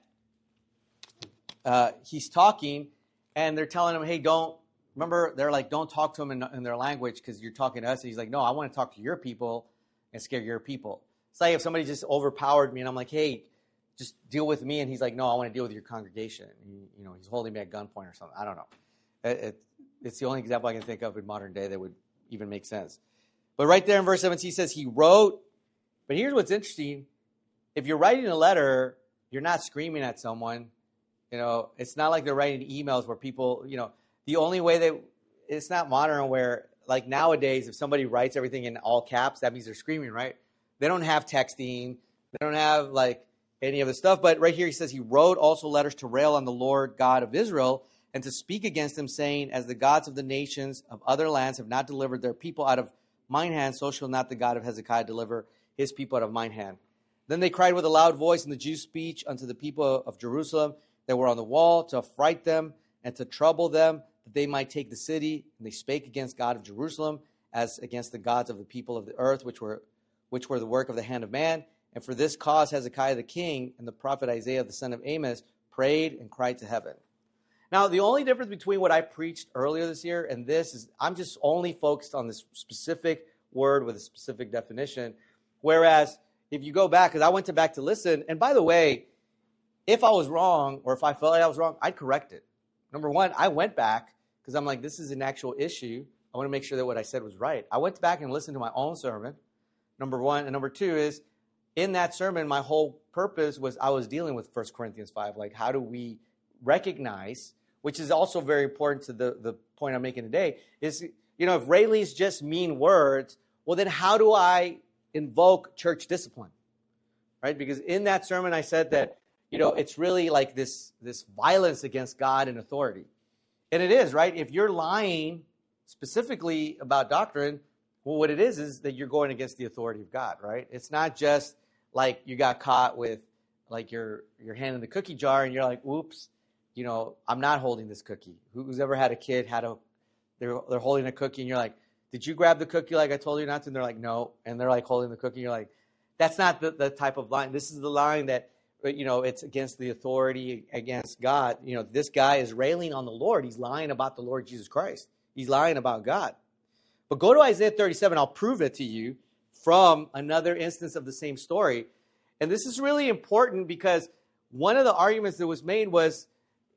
uh, he's talking, and they're telling him, hey, don't, remember, they're like, don't talk to him in, in their language because you're talking to us. And he's like, no, I want to talk to your people and scare your people. It's like if somebody just overpowered me and I'm like, hey, just deal with me. And he's like, no, I want to deal with your congregation. And, you know, he's holding me at gunpoint or something. I don't know. It, it, it's the only example I can think of in modern day that would even make sense. But right there in verse seventeen, he says he wrote. But here's what's interesting. If you're writing a letter, you're not screaming at someone. You know, it's not like they're writing emails where people, you know, the only way they, it's not modern where, like nowadays, if somebody writes everything in all caps, that means they're screaming, right? They don't have texting. They don't have, like, any of the stuff. But right here he says he wrote also letters to rail on the Lord God of Israel and to speak against him, saying, as the gods of the nations of other lands have not delivered their people out of mine hand, so shall not the God of Hezekiah deliver his people out of mine hand. Then they cried with a loud voice in the Jews' speech unto the people of Jerusalem that were on the wall to affright them and to trouble them, that they might take the city. And they spake against God of Jerusalem as against the gods of the people of the earth, which were which were the work of the hand of man. And for this cause Hezekiah the king and the prophet Isaiah the son of Amos prayed and cried to heaven. Now, the only difference between what I preached earlier this year and this is I'm just only focused on this specific word with a specific definition. Whereas if you go back, because I went to back to listen, and by the way, if I was wrong or if I felt like I was wrong, I'd correct it. Number one, I went back because I'm like, this is an actual issue. I want to make sure that what I said was right. I went back and listened to my own sermon, number one. And number two is, in that sermon, my whole purpose was I was dealing with First Corinthians five. Like, how do we recognize, which is also very important to the, the point I'm making today, is, you know, if Rayleigh's just mean words, well, then how do I invoke church discipline, right? Because in that sermon, I said that, you know, it's really like this, this violence against God and authority. And it is, right? If you're lying specifically about doctrine, well, what it is is that you're going against the authority of God, right? It's not just like you got caught with like your, your hand in the cookie jar and you're like, oops, you know, I'm not holding this cookie. Who's ever had a kid had a, they're, they're holding a cookie and you're like, did you grab the cookie like I told you not to? And they're like, no. And they're like holding the cookie. And you're like, that's not the, the type of line. This is the line that, you know, it's against the authority, against God. You know, this guy is railing on the Lord. He's lying about the Lord Jesus Christ. He's lying about God. But go to Isaiah thirty-seven. I'll prove it to you from another instance of the same story. And this is really important because one of the arguments that was made was,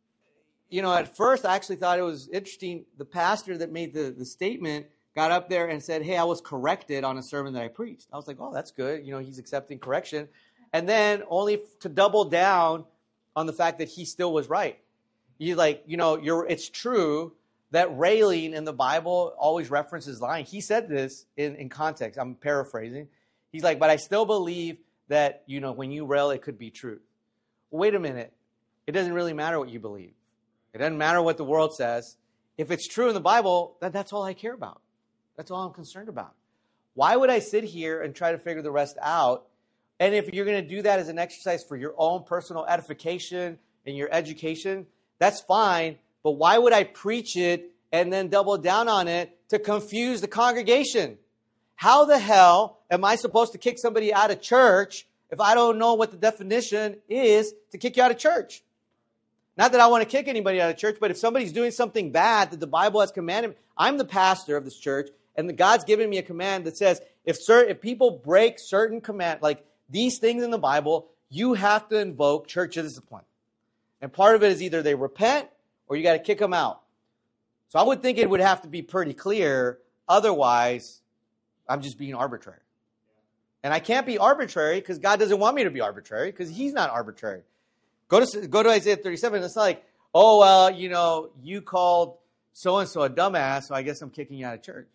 you know, at first I actually thought it was interesting. The pastor that made the, the statement got up there and said, hey, I was corrected on a sermon that I preached. I was like, oh, that's good. You know, he's accepting correction. And then only to double down on the fact that he still was right. You like, you know, you're, it's true that railing in the Bible always references lying. He said this in, in context. I'm paraphrasing. He's like, but I still believe that, you know, when you rail, it could be true. Well, wait a minute. It doesn't really matter what you believe. It doesn't matter what the world says. If it's true in the Bible, then that's all I care about. That's all I'm concerned about. Why would I sit here and try to figure the rest out? And if you're going to do that as an exercise for your own personal edification and your education, that's fine. But why would I preach it and then double down on it to confuse the congregation? How the hell am I supposed to kick somebody out of church if I don't know what the definition is to kick you out of church? Not that I want to kick anybody out of church, but if somebody's doing something bad that the Bible has commanded, I'm the pastor of this church, and the God's given me a command that says if certain, if people break certain command, like these things in the Bible, you have to invoke church discipline. And part of it is either they repent or you got to kick them out. So I would think it would have to be pretty clear. Otherwise, I'm just being arbitrary. And I can't be arbitrary because God doesn't want me to be arbitrary because he's not arbitrary. Go to go to Isaiah thirty-seven. It's not like, oh, well, you know, you called so-and-so a dumbass, so I guess I'm kicking you out of church.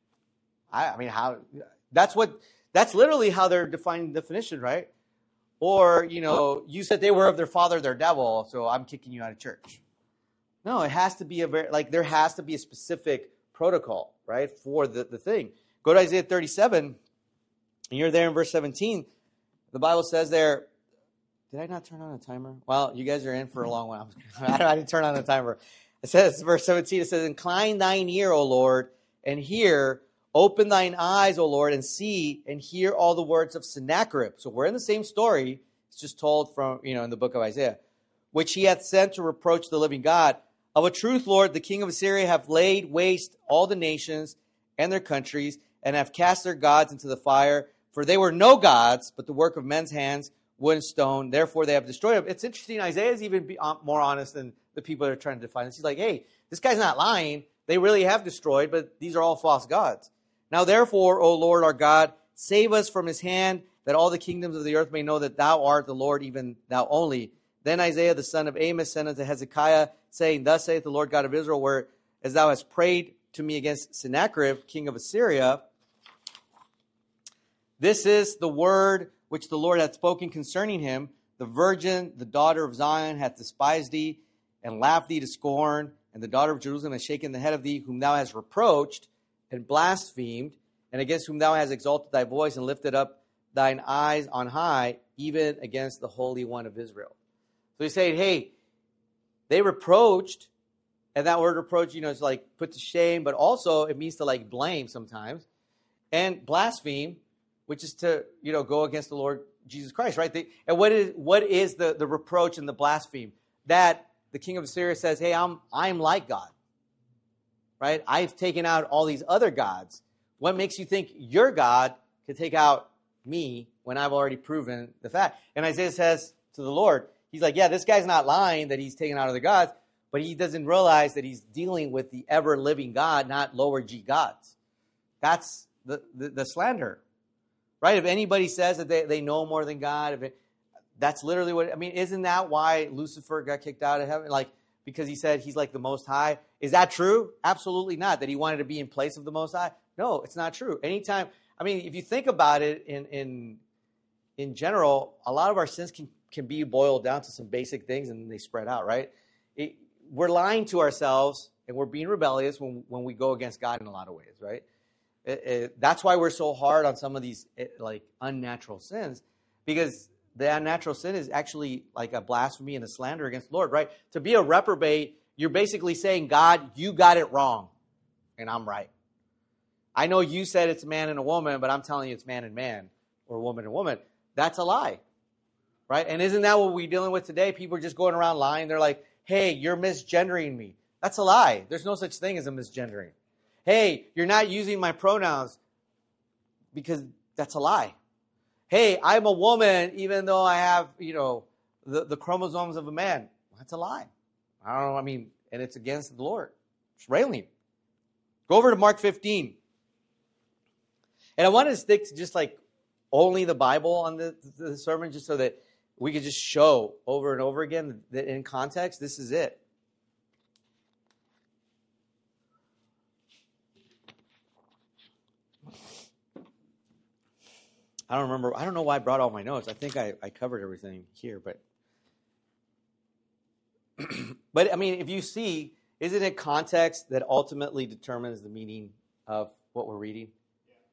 I, I mean, how? That's what, that's literally how they're defining the definition, right? Or, you know, you said they were of their father, their devil, so I'm kicking you out of church. No, it has to be a very, like, there has to be a specific protocol, right, for the, the thing. Go to Isaiah thirty-seven, and you're there in verse seventeen. The Bible says there, did I not turn on a timer? Well, you guys are in for a long while. I didn't turn on a timer. It says, verse seventeen, it says, incline thine ear, O Lord, and hear. Open thine eyes, O Lord, and see and hear all the words of Sennacherib. So we're in the same story. It's just told from, you know, in the book of Isaiah. Which he hath sent to reproach the living God. Of a truth, Lord, the king of Assyria have laid waste all the nations and their countries, and have cast their gods into the fire. For they were no gods, but the work of men's hands, wood and stone. Therefore they have destroyed them. It's interesting. Isaiah is even more honest than the people that are trying to define this. He's like, hey, this guy's not lying. They really have destroyed, but these are all false gods. Now therefore, O Lord our God, save us from his hand, that all the kingdoms of the earth may know that thou art the Lord, even thou only. Then Isaiah the son of Amos sent unto Hezekiah, saying, thus saith the Lord God of Israel, where as thou hast prayed to me against Sennacherib, king of Assyria, this is the word which the Lord hath spoken concerning him. The virgin, the daughter of Zion, hath despised thee, and laughed thee to scorn, and the daughter of Jerusalem has shaken the head of thee, whom thou hast reproached, and blasphemed, and against whom thou hast exalted thy voice, and lifted up thine eyes on high, even against the Holy One of Israel. So he's saying, hey, they reproached, and that word reproach, you know, is like put to shame, but also it means to like blame sometimes, and blaspheme, which is to, you know, go against the Lord Jesus Christ, right? They, and what is what is the, the reproach and the blaspheme? That the king of Assyria says, hey, I'm I'm like God. Right? I've taken out all these other gods. What makes you think your God could take out me when I've already proven the fact? And Isaiah says to the Lord, he's like, yeah, this guy's not lying that he's taken out other gods, but he doesn't realize that he's dealing with the ever-living God, not lower G gods. That's the, the, the slander. Right? If anybody says that they, they know more than God, if it, that's literally what, I mean, isn't that why Lucifer got kicked out of heaven? Like, because he said he's like the Most High. Is that true? Absolutely not. That he wanted to be in place of the Most High? No, it's not true. Anytime, I mean, if you think about it in in in general, a lot of our sins can, can be boiled down to some basic things and they spread out, right? It, we're lying to ourselves and we're being rebellious when, when we go against God in a lot of ways, right? It, it, that's why we're so hard on some of these it, like unnatural sins, because the unnatural sin is actually like a blasphemy and a slander against the Lord, right? To be a reprobate, you're basically saying, God, you got it wrong, and I'm right. I know you said it's a man and a woman, but I'm telling you it's man and man, or woman and woman. That's a lie, right? And isn't that what we're dealing with today? People are just going around lying. They're like, hey, you're misgendering me. That's a lie. There's no such thing as a misgendering. Hey, you're not using my pronouns, because that's a lie. Hey, I'm a woman, even though I have, you know, the, the chromosomes of a man. That's a lie. I don't know. I mean, and it's against the Lord. It's railing. Go over to Mark fifteen. And I wanted to stick to just like only the Bible on the, the sermon, just so that we could just show over and over again that in context, this is it. I don't remember. I don't know why I brought all my notes. I think I, I covered everything here, but but I mean, if you see, isn't it context that ultimately determines the meaning of what we're reading?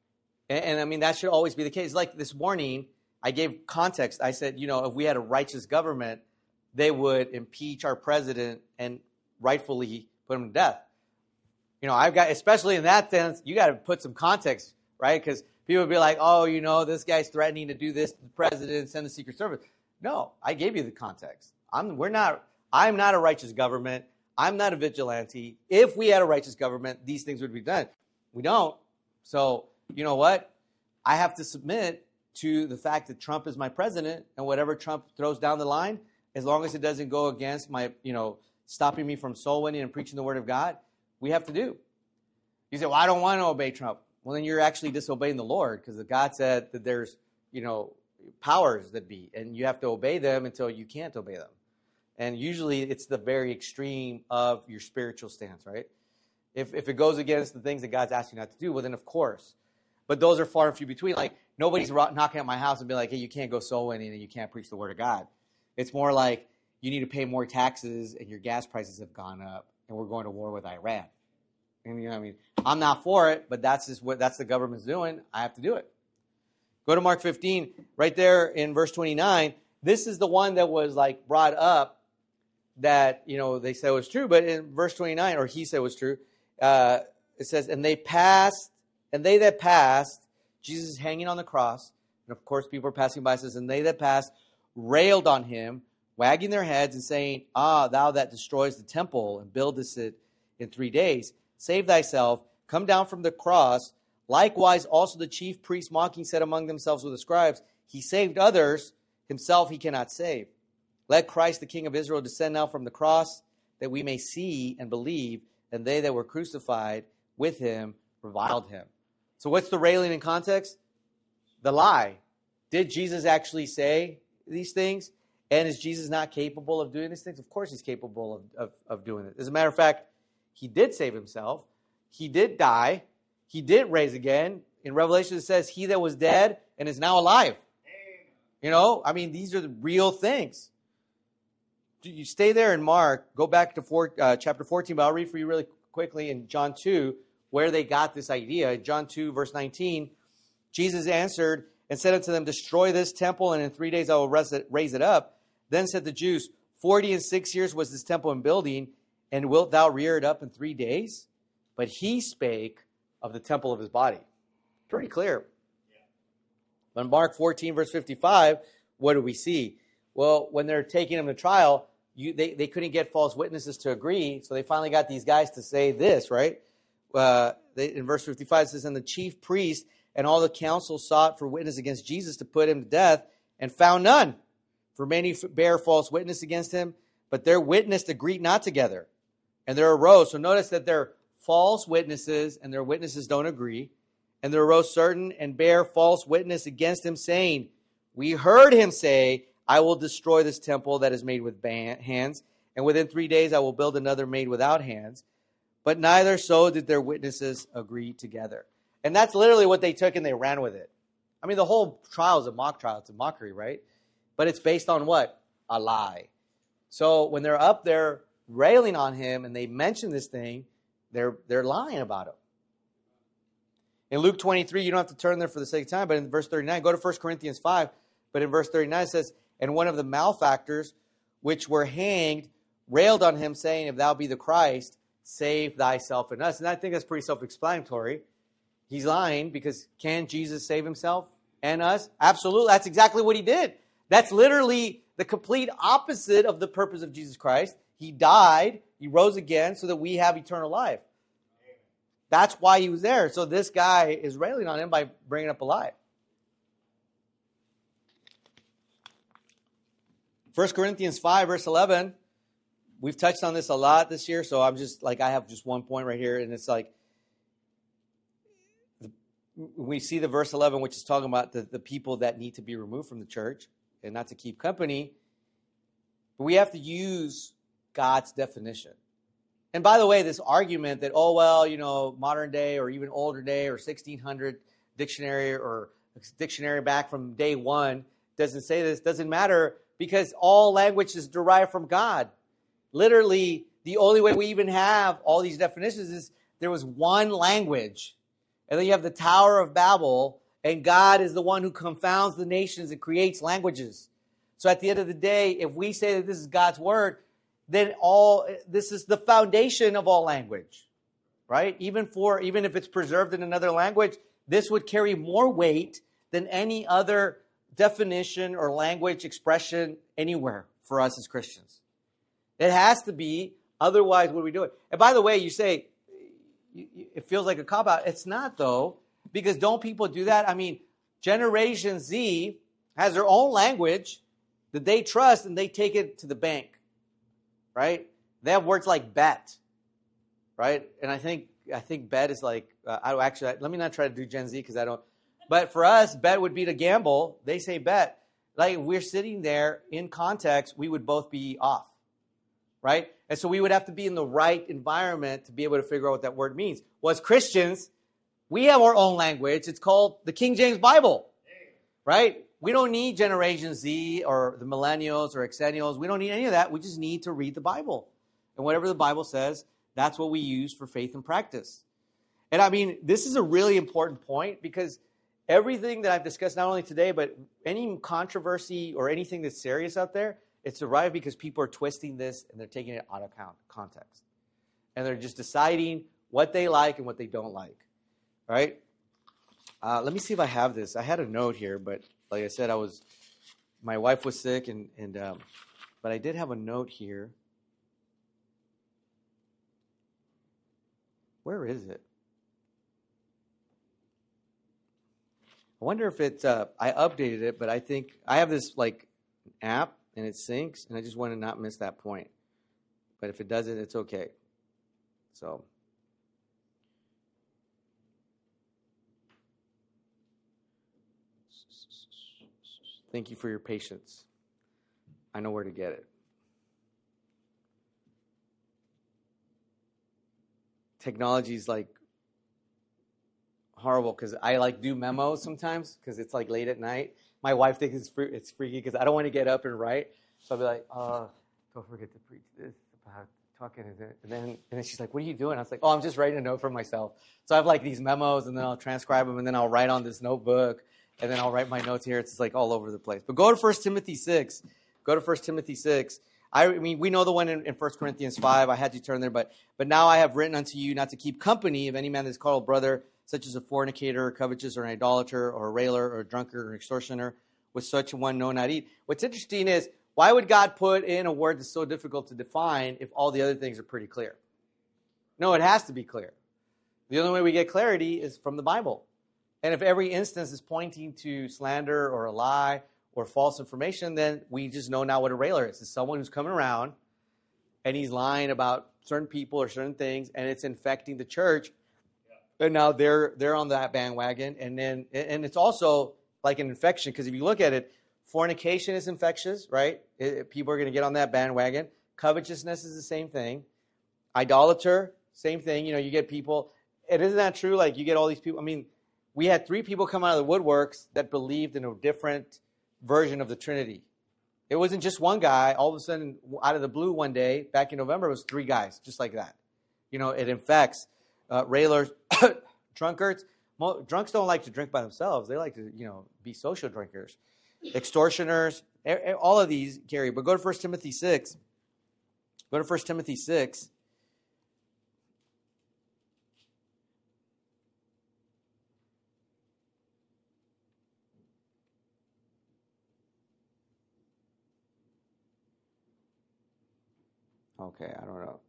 And, and I mean, that should always be the case. Like this morning, I gave context. I said, you know, if we had a righteous government, they would impeach our president and rightfully put him to death. You know, I've got, especially in that sense, you got to put some context, right? Because people would be like, oh, you know, this guy's threatening to do this to the president, send the Secret Service. No, I gave you the context. I'm, we're not, I'm not a righteous government. I'm not a vigilante. If we had a righteous government, these things would be done. We don't. So, you know what? I have to submit to the fact that Trump is my president, and whatever Trump throws down the line, as long as it doesn't go against my, you know, stopping me from soul winning and preaching the word of God, we have to do. You say, well, I don't want to obey Trump. Well, then you're actually disobeying the Lord, because God said that there's, you know, powers that be, and you have to obey them until you can't obey them. And usually it's the very extreme of your spiritual stance, right? If if it goes against the things that God's asked you not to do, well, then of course. But those are far and few between. Like, nobody's knocking at my house and be like, hey, you can't go soul winning and you can't preach the word of God. It's more like you need to pay more taxes and your gas prices have gone up and we're going to war with Iran. And you know what I mean? I'm not for it, but that's just what that's the government's doing. I have to do it. Go to Mark fifteen, right there in verse twenty-nine. This is the one that was like brought up that, you know, they said was true, but in verse twenty-nine, or he said was true, uh, it says, and they passed, and they that passed, Jesus is hanging on the cross, and of course people are passing by, says, and they that passed railed on him, wagging their heads and saying, ah, thou that destroys the temple and buildest it in three days, save thyself, come down from the cross. Likewise also the chief priests mocking said among themselves with the scribes, he saved others, himself he cannot save. Let Christ the King of Israel descend now from the cross, that we may see and believe. And they that were crucified with him reviled him. So what's the railing in context? The lie. Did Jesus actually say these things? And is Jesus not capable of doing these things? Of course he's capable of, of, of doing it. As a matter of fact, he did save himself. He did die. He did raise again. In Revelation it says, he that was dead and is now alive. You know, I mean, these are the real things. You stay there in Mark, go back to four, uh, chapter fourteen, but I'll read for you really quickly in John two, where they got this idea. In John two, verse nineteen, Jesus answered and said unto them, destroy this temple, and in three days I will raise it, raise it up. Then said the Jews, forty and six years was this temple in building, and wilt thou rear it up in three days? But he spake of the temple of his body. Pretty clear. But in Mark fourteen, verse fifty-five, what do we see? Well, when they're taking him to trial, You, they, they couldn't get false witnesses to agree, so they finally got these guys to say this, right? Uh, they, in verse fifty-five, it says, and the chief priest and all the council sought for witness against Jesus to put him to death, and found none. For many bear false witness against him, but their witness agreed not together. And there arose, so notice that they're false witnesses, and their witnesses don't agree. And there arose certain and bear false witness against him, saying, we heard him say, I will destroy this temple that is made with hands, and within three days I will build another made without hands. But neither so did their witnesses agree together. And that's literally what they took, and they ran with it. I mean, the whole trial is a mock trial. It's a mockery, right? But it's based on what? A lie. So when they're up there railing on him and they mention this thing, they're they're lying about him. In Luke twenty-three, you don't have to turn there for the sake of time, but in verse thirty-nine, go to First Corinthians five. But in verse thirty-nine it says, and one of the malefactors which were hanged railed on him, saying, if thou be the Christ, save thyself and us. And I think that's pretty self-explanatory. He's lying because can Jesus save himself and us? Absolutely. That's exactly what he did. That's literally the complete opposite of the purpose of Jesus Christ. He died, he rose again so that we have eternal life. That's why he was there. So this guy is railing on him by bringing up a lie. First Corinthians five, verse eleven. We've touched on this a lot this year, so I'm just like, I have just one point right here, and it's like, we see the verse eleven, which is talking about the, the people that need to be removed from the church and not to keep company. But we have to use God's definition. And by the way, this argument that, oh, well, you know, modern day or even older day or sixteen hundred dictionary or dictionary back from day one doesn't say this, doesn't matter, because all language is derived from God. Literally, the only way we even have all these definitions is there was one language. And then you have the Tower of Babel, and God is the one who confounds the nations and creates languages. So at the end of the day, if we say that this is God's word, then all this is the foundation of all language, right? Even for even if it's preserved in another language, this would carry more weight than any other definition or language expression anywhere for us as Christians. It has to be, otherwise what are we doing? And by the way, you say, it feels like a cop-out. It's not, though, because don't people do that? I mean, Generation Z has their own language that they trust, and they take it to the bank, right? They have words like bet, right? And I think I think bet is like, uh, I actually, let me not try to do Gen Z because I don't, but for us, bet would be to gamble. They say bet. Like, we're sitting there in context, we would both be off, right? And so we would have to be in the right environment to be able to figure out what that word means. Well, as Christians, we have our own language. It's called the King James Bible, right? We don't need Generation Z or the millennials or exennials. We don't need any of that. We just need to read the Bible. And whatever the Bible says, that's what we use for faith and practice. And I mean, this is a really important point because everything that I've discussed, not only today, but any controversy or anything that's serious out there, it's arrived because people are twisting this and they're taking it out of context. And they're just deciding what they like and what they don't like. All right? Uh, let me see if I have this. I had a note here, but like I said, I was, my wife was sick, and, and um, but I did have a note here. Where is it? I wonder if it's, uh, I updated it, but I think I have this like app and it syncs, and I just want to not miss that point. But if it doesn't, it's okay. So. Thank you for your patience. I know where to get it. Technology is like horrible because I like do memos sometimes because it's like late at night. My wife thinks it's, free, it's freaky because I don't want to get up and write. So I'll be like, oh, don't forget to preach this about talking. And then, and then she's like, what are you doing? I was like, oh, I'm just writing a note for myself. So I have like these memos, and then I'll transcribe them, and then I'll write on this notebook. And then I'll write my notes here. It's just like all over the place. But go to First Timothy six. Go to First Timothy six. I mean, we know the one in, in First Corinthians five. I had you turn there. But but now I have written unto you not to keep company of any man that is called a brother, such as a fornicator, or covetous, or an idolater, or a railer, or a drunkard, or an extortioner. With such a one no not eat. What's interesting is, why would God put in a word that's so difficult to define if all the other things are pretty clear? No, it has to be clear. The only way we get clarity is from the Bible. And if every instance is pointing to slander or a lie or false information, then we just know now what a railer is. It's someone who's coming around and he's lying about certain people or certain things, and it's infecting the church. And now they're they're on that bandwagon. And then and it's also like an infection, because if you look at it, fornication is infectious, right? It, people are going to get on that bandwagon. Covetousness is the same thing. Idolater, same thing. You know, you get people. And isn't that true? Like, you get all these people. I mean, we had three people come out of the woodworks that believed in a different version of the Trinity. It wasn't just one guy. All of a sudden, out of the blue one day, back in November, it was three guys, just like that. You know, it infects uh, railers, drunkards. Mo- drunks don't like to drink by themselves. They like to, you know, be social drinkers. Extortioners, all of these carry. But go to First Timothy six. Go to First Timothy six. Okay, I don't know.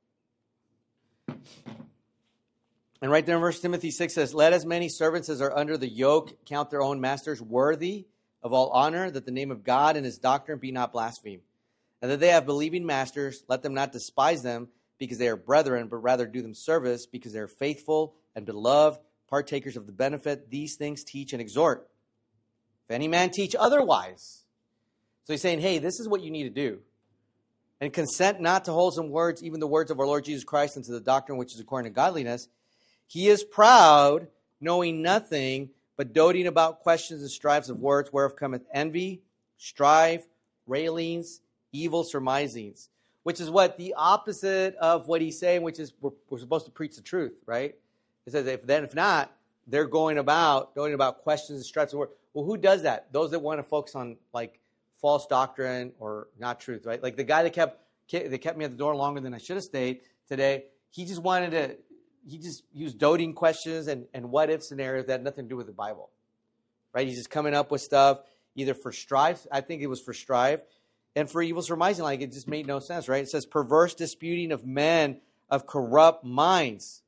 And right there in First Timothy six says, let as many servants as are under the yoke count their own masters worthy of all honor, that the name of God and his doctrine be not blasphemed. And that they have believing masters, let them not despise them because they are brethren, but rather do them service because they are faithful and beloved, partakers of the benefit. These things teach and exhort. If any man teach otherwise. So he's saying, hey, this is what you need to do. And consent not to wholesome words, even the words of our Lord Jesus Christ, unto the doctrine which is according to godliness. He is proud, knowing nothing, but doting about questions and strifes of words, whereof cometh envy, strife, railings, evil surmisings. Which is what the opposite of what he's saying, which is we're, we're supposed to preach the truth, right? It says, if then if not, they're going about going about questions and stripes of word. Well, who does that? Those that want to focus on like false doctrine or not truth, right? Like the guy that kept they kept me at the door longer than I should have stayed today. He just wanted to. He just used doting questions and, and what if scenarios that had nothing to do with the Bible, right? He's just coming up with stuff either for strife. I think it was for strife, and for evil surmising. Like it just made no sense, right? It says perverse disputing of men of corrupt minds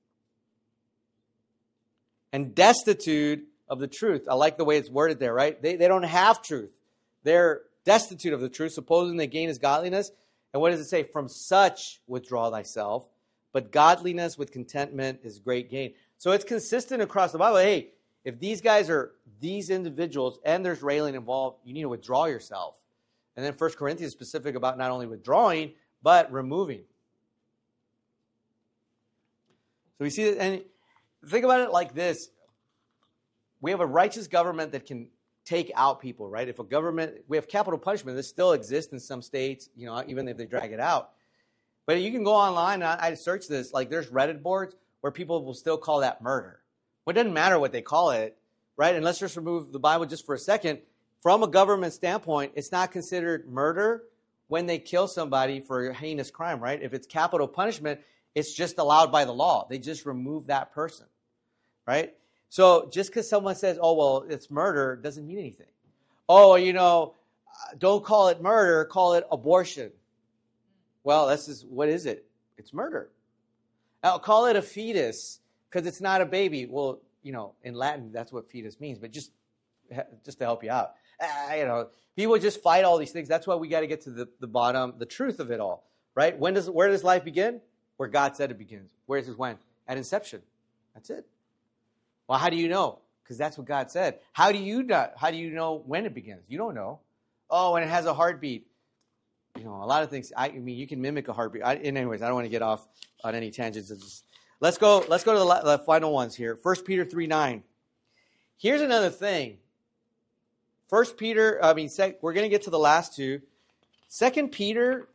and destitute of the truth. I like the way it's worded there, right? They they don't have truth. They're destitute of the truth, supposing they gain his godliness. And what does it say? From such withdraw thyself. But godliness with contentment is great gain. So it's consistent across the Bible. Hey, if these guys are these individuals and there's railing involved, you need to withdraw yourself. And then First Corinthians is specific about not only withdrawing, but removing. So we see that, and think about it like this. We have a righteous government that can take out people, right? If a government, we have capital punishment. This still exists in some states, you know, even if they drag it out. But you can go online, and I, I search this, like there's Reddit boards where people will still call that murder. Well, it doesn't matter what they call it, right? And let's just remove the Bible just for a second. From a government standpoint, it's not considered murder when they kill somebody for a heinous crime, right? If it's capital punishment, it's just allowed by the law. They just remove that person, right? So just because someone says, oh, well, it's murder, doesn't mean anything. Oh, you know, don't call it murder, call it abortion. Well, this is, what is it? It's murder. I'll call it a fetus because it's not a baby. Well, you know, in Latin, that's what fetus means, but just, just to help you out. Uh, you know, people just fight all these things. That's why we got to get to the, the bottom, the truth of it all, right? When does, where does life begin? Where God said it begins. Where is it when? At inception. That's it. Well, how do you know? Because that's what God said. How do you know? How do you know when it begins? You don't know. Oh, and it has a heartbeat. You know, a lot of things. I, I mean, you can mimic a heartbeat. I, anyways, I don't want to get off on any tangents. Just, let's go. Let's go to the, the final ones here. First Peter three nine. Here's another thing. First Peter. I mean, sec, we're going to get to the last two. Second Peter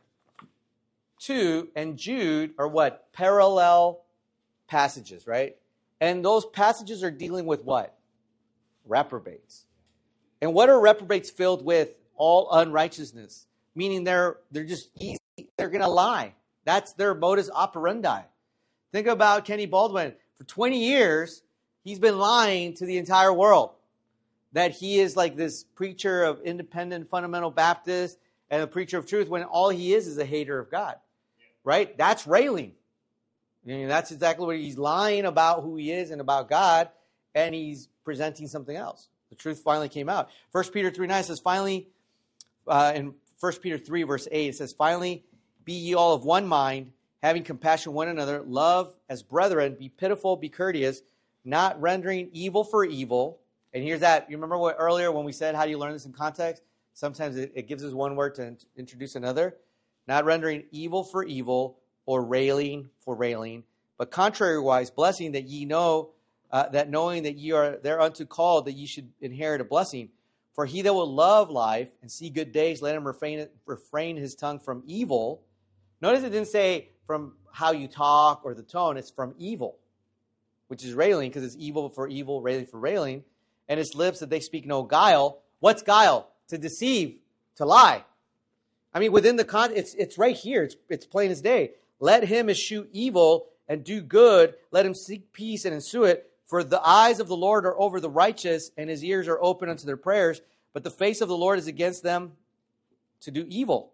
two and Jude are what? Parallel passages, right? And those passages are dealing with what? Reprobates. And what are reprobates filled with? All unrighteousness. Meaning they're they're just easy. They're going to lie. That's their modus operandi. Think about Kenny Baldwin. For twenty years, he's been lying to the entire world that he is like this preacher of independent fundamental Baptist and a preacher of truth when all he is is a hater of God. Right? That's railing. I mean, that's exactly what he's lying about who he is and about God, and he's presenting something else. The truth finally came out. First Peter three nine says, finally, uh, in First Peter three, verse eight, it says, finally, be ye all of one mind, having compassion one another, love as brethren, be pitiful, be courteous, not rendering evil for evil. And here's that. You remember what earlier when we said, how do you learn this in context? Sometimes it, it gives us one word to introduce another. Not rendering evil for evil, or railing for railing, but contrariwise, blessing that ye know, uh, that knowing that ye are thereunto called, that ye should inherit a blessing. For he that will love life and see good days, let him refrain, refrain his tongue from evil. Notice it didn't say from how you talk or the tone. It's from evil, which is railing, because it's evil for evil, railing for railing. And his lips that they speak no guile. What's guile? To deceive, to lie. I mean, within the con, it's it's right here. It's it's plain as day. Let him eschew evil and do good. Let him seek peace and ensue it. For the eyes of the Lord are over the righteous, and his ears are open unto their prayers. But the face of the Lord is against them to do evil.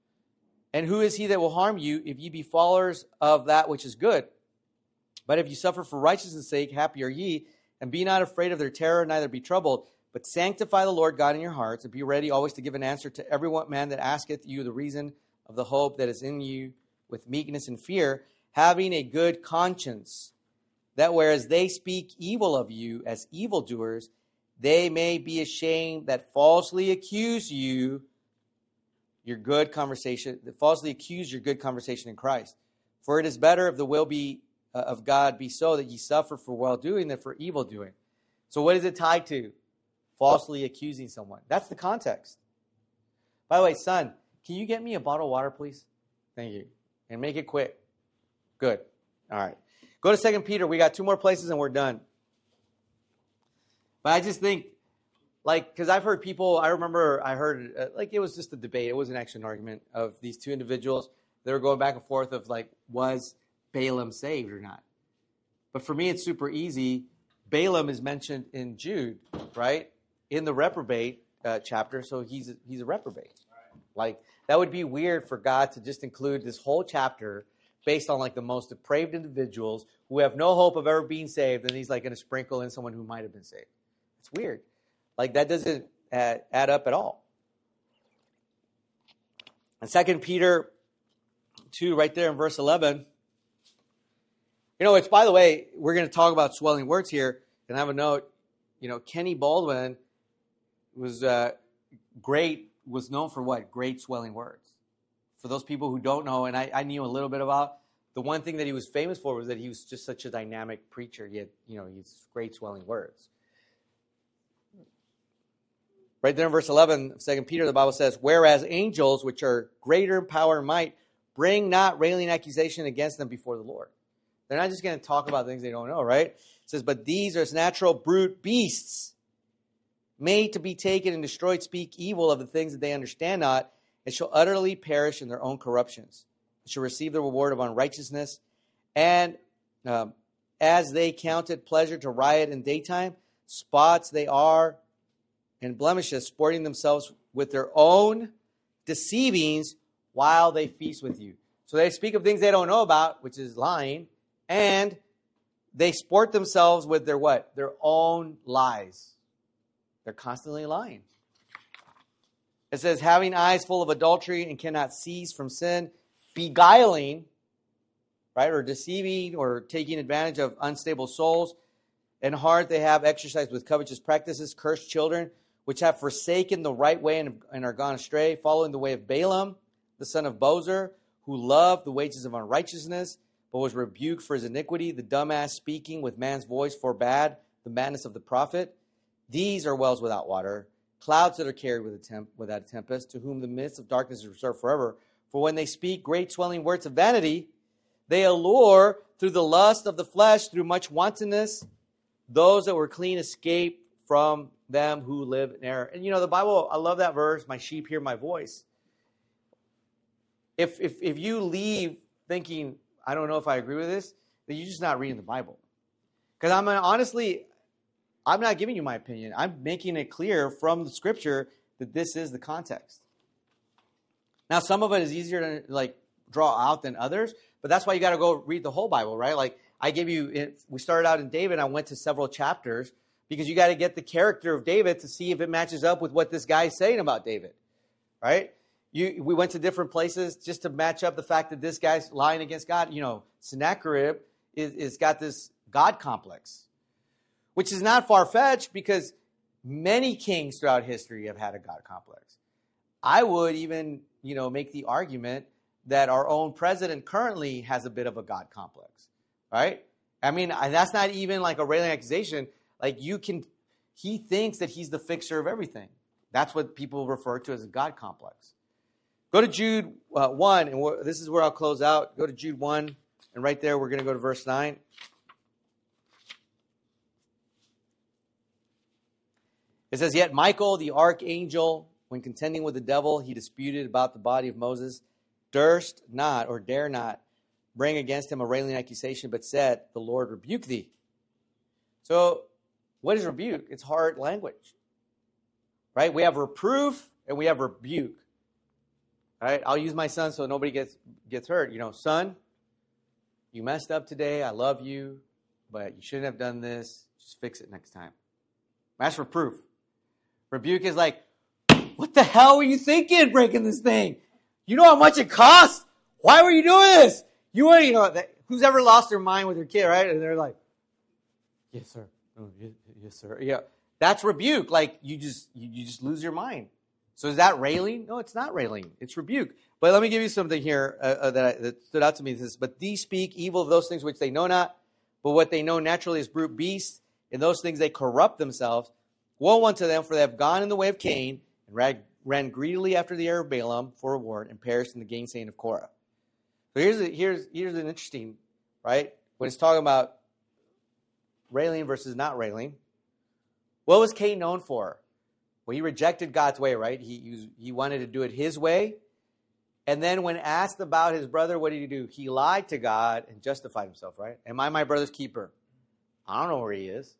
And who is he that will harm you if ye be followers of that which is good? But if you suffer for righteousness' sake, happy are ye. And be not afraid of their terror, neither be troubled. But sanctify the Lord God in your hearts, and be ready always to give an answer to every one man that asketh you the reason of the hope that is in you, with meekness and fear, having a good conscience, that whereas they speak evil of you as evildoers, they may be ashamed that falsely accuse you, your good conversation, that falsely accuse your good conversation in Christ. For it is better if the will be uh, of God be so that ye suffer for well-doing than for evil-doing. So what is it tied to? Falsely accusing someone. That's the context. By the way, son, can you get me a bottle of water, please? Thank you. And make it quick. Good. All right. Go to Second Peter. We got two more places and we're done. But I just think, like, because I've heard people, I remember I heard, uh, like, it was just a debate. It wasn't actually an argument of these two individuals. They were going back and forth of, like, was Balaam saved or not? But for me, it's super easy. Balaam is mentioned in Jude, right? In the reprobate uh, chapter, so he's a, he's a reprobate. Like, that would be weird for God to just include this whole chapter based on, like, the most depraved individuals who have no hope of ever being saved, and he's, like, going to sprinkle in someone who might have been saved. It's weird. Like, that doesn't add, add up at all. And Second Peter two, right there in verse eleven. You know, it's, by the way, we're going to talk about swelling words here, and I have a note. You know, Kenny Baldwin was uh, great, was known for what? Great swelling words. For those people who don't know, and I, I knew a little bit about, the one thing that he was famous for was that he was just such a dynamic preacher. He had, you know, he's great swelling words. Right there in verse eleven of Second Peter, the Bible says, whereas angels, which are greater in power and might, bring not railing accusation against them before the Lord. They're not just going to talk about things they don't know, right? It says, but these are as natural brute beasts, made to be taken and destroyed, speak evil of the things that they understand not, and shall utterly perish in their own corruptions, and shall receive the reward of unrighteousness. And um, as they counted pleasure to riot in daytime, spots they are and blemishes, sporting themselves with their own deceivings while they feast with you. So they speak of things they don't know about, which is lying, and they sport themselves with their what? Their own lies. They're constantly lying. It says, having eyes full of adultery and cannot cease from sin, beguiling, right, or deceiving or taking advantage of unstable souls. And heart they have exercised with covetous practices, cursed children, which have forsaken the right way and, and are gone astray, following the way of Balaam, the son of Bozer, who loved the wages of unrighteousness, but was rebuked for his iniquity. The dumbass speaking with man's voice forbade the madness of the prophet. These are wells without water, clouds that are carried with a temp- without a tempest, to whom the midst of darkness is reserved forever. For when they speak great swelling words of vanity, they allure through the lust of the flesh, through much wantonness, those that were clean escape from them who live in error. And you know, the Bible, I love that verse, my sheep hear my voice. If if if you leave thinking, I don't know if I agree with this, then you're just not reading the Bible. Because I'm honestly, I'm not giving you my opinion. I'm making it clear from the scripture that this is the context. Now, some of it is easier to like draw out than others, but that's why you got to go read the whole Bible, right? Like I gave you, we started out in David, I went to several chapters because you got to get the character of David to see if it matches up with what this guy is saying about David, right? You, we went to different places just to match up the fact that this guy's lying against God. You know, Sennacherib is, is got this God complex, which is not far-fetched because many kings throughout history have had a God complex. I would even, you know, make the argument that our own president currently has a bit of a God complex, right? I mean, that's not even like a railing accusation. Like you can, he thinks that he's the fixer of everything. That's what people refer to as a God complex. Go to Jude uh, one, and this is where I'll close out. Go to Jude one, and right there we're going to go to verse nine. It says, yet Michael, the archangel, when contending with the devil, he disputed about the body of Moses, durst not or dare not bring against him a railing accusation, but said, the Lord rebuke thee. So what is rebuke? It's hard language, right? We have reproof and we have rebuke. All right, I'll use my son so nobody gets gets hurt. You know, son, you messed up today. I love you, but you shouldn't have done this. Just fix it next time. That's reproof. Rebuke is like, what the hell were you thinking breaking this thing? You know how much it costs? Why were you doing this? You were, you know, that, who's ever lost their mind with their kid, right? And they're like, yes, sir. Oh, yes, yes, sir. Yeah, that's rebuke. Like you just you, you just lose your mind. So is that railing? No, it's not railing. It's rebuke. But let me give you something here uh, uh, that, I, that stood out to me. It says, but these speak evil of those things which they know not, but what they know naturally is brute beasts. In those things they corrupt themselves. Woe unto them, for they have gone in the way of Cain, and ran, ran greedily after the heir of Balaam for reward, and perished in the gainsaying of Korah. So here's a, here's here's an interesting, right? When it's talking about railing versus not railing. What was Cain known for? Well, he rejected God's way, right? He, he, was, he wanted to do it his way. And then when asked about his brother, what did he do? He lied to God and justified himself, right? Am I my brother's keeper? I don't know where he is.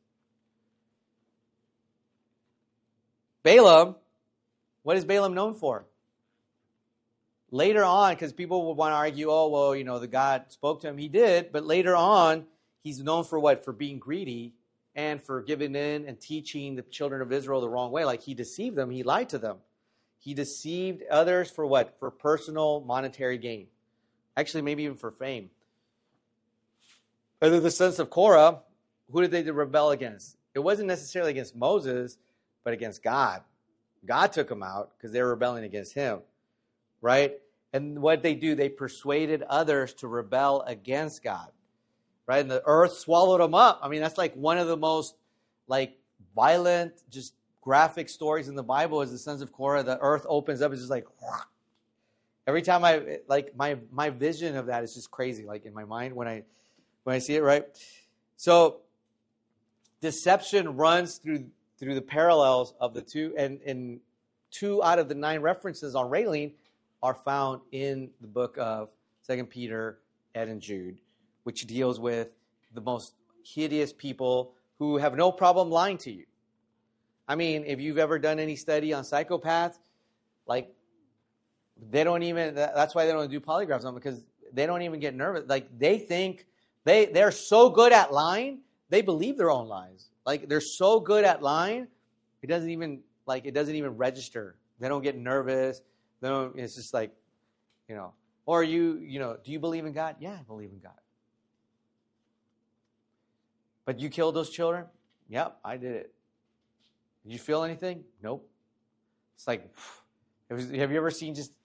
Balaam, what is Balaam known for? Later on, because people would want to argue, oh, well, you know, the God spoke to him. He did, but later on, he's known for what? For being greedy and for giving in and teaching the children of Israel the wrong way. Like he deceived them. He lied to them. He deceived others for what? For personal monetary gain. Actually, maybe even for fame. Under the sons of Korah, who did they rebel against? It wasn't necessarily against Moses, but against God. God took them out because they were rebelling against him. Right? And what they do, they persuaded others to rebel against God. Right? And the earth swallowed them up. I mean, that's like one of the most like violent, just graphic stories in the Bible is the sons of Korah. The earth opens up. It's just like, every time I, like my, my vision of that is just crazy. Like in my mind when I, when I see it, right? So deception runs through, through the parallels of the two, and, and two out of the nine references on railing are found in the book of Second Peter, Ed, and Jude, which deals with the most hideous people who have no problem lying to you. I mean, if you've ever done any study on psychopaths, like, they don't even, that's why they don't do polygraphs on them, because they don't even get nervous. Like, they think, they, they're so good at lying, they believe their own lies. Like, they're so good at lying, it doesn't even, like, it doesn't even register. They don't get nervous. They don't, it's just like, you know, or you, you know, do you believe in God? Yeah, I believe in God. But you killed those children? Yep, I did it. Did you feel anything? Nope. It's like, it was, have you ever seen just,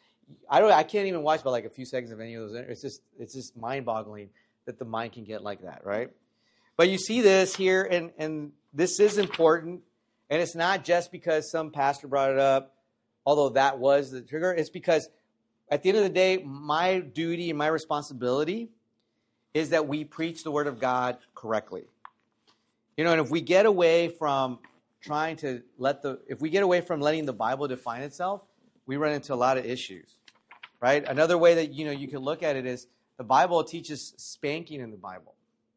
I don't, I can't even watch but like a few seconds of any of those. It's just, it's just mind-boggling that the mind can get like that, right? But you see this here, and, and this is important, and it's not just because some pastor brought it up, although that was the trigger. It's because at the end of the day, my duty and my responsibility is that we preach the word of God correctly. You know, and if we get away from trying to let the, if we get away from letting the Bible define itself, we run into a lot of issues, right? Another way that, you know, you can look at it is the Bible teaches spanking in the Bible.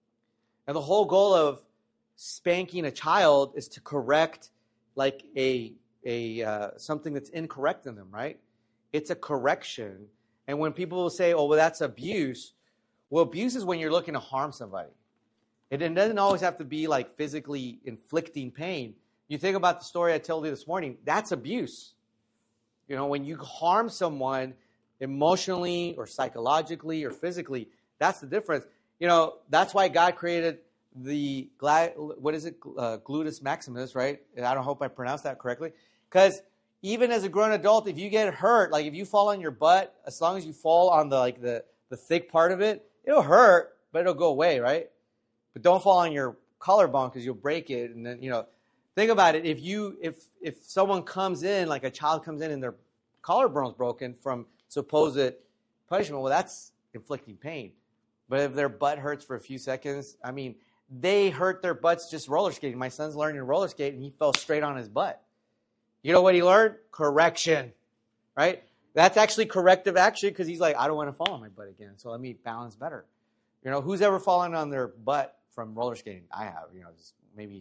And the whole goal of spanking a child is to correct like a, a uh, something that's incorrect in them, right? It's a correction. And when people will say, oh, well, that's abuse, well, abuse is when you're looking to harm somebody. It doesn't always have to be like physically inflicting pain. You think about the story I told you this morning, that's abuse. You know, when you harm someone emotionally or psychologically or physically, that's the difference. You know, that's why God created the, what is it, uh, gluteus maximus, right? I don't hope I pronounced that correctly. Because even as a grown adult, if you get hurt, like if you fall on your butt, as long as you fall on the like the, the thick part of it, it'll hurt, but it'll go away, right? But don't fall on your collarbone because you'll break it. And then, you know, think about it. If you, if if someone comes in, like a child comes in and their collarbone's broken from supposed punishment, well, that's inflicting pain. But if their butt hurts for a few seconds, I mean, they hurt their butts just roller skating. My son's learning to roller skate, and he fell straight on his butt. You know what he learned? Correction, right? That's actually corrective action because he's like, I don't want to fall on my butt again, so let me balance better. You know, who's ever fallen on their butt from roller skating? I have, you know, just maybe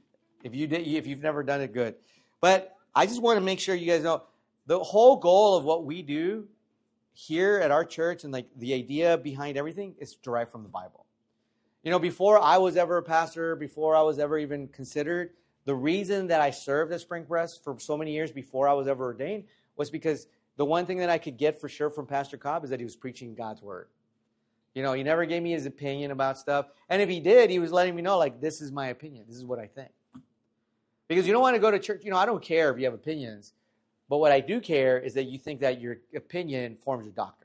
if you did, if you've never done it, good. But I just want to make sure you guys know the whole goal of what we do here at our church and like the idea behind everything is derived from the Bible. You know, before I was ever a pastor, before I was ever even considered, the reason that I served at Springcrest for so many years before I was ever ordained was because the one thing that I could get for sure from Pastor Cobb is that he was preaching God's word. You know, he never gave me his opinion about stuff. And if he did, he was letting me know, like, this is my opinion. This is what I think. Because you don't want to go to church. You know, I don't care if you have opinions. But what I do care is that you think that your opinion forms your doctrine.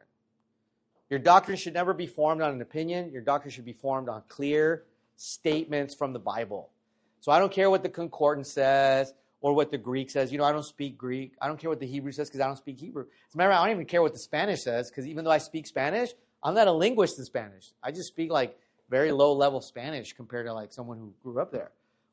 Your doctrine should never be formed on an opinion. Your doctrine should be formed on clear statements from the Bible. So I don't care what the concordance says or what the Greek says. You know, I don't speak Greek. I don't care what the Hebrew says because I don't speak Hebrew. As a matter of fact, I don't even care what the Spanish says because even though I speak Spanish, I'm not a linguist in Spanish. I just speak like very low level Spanish compared to like someone who grew up there.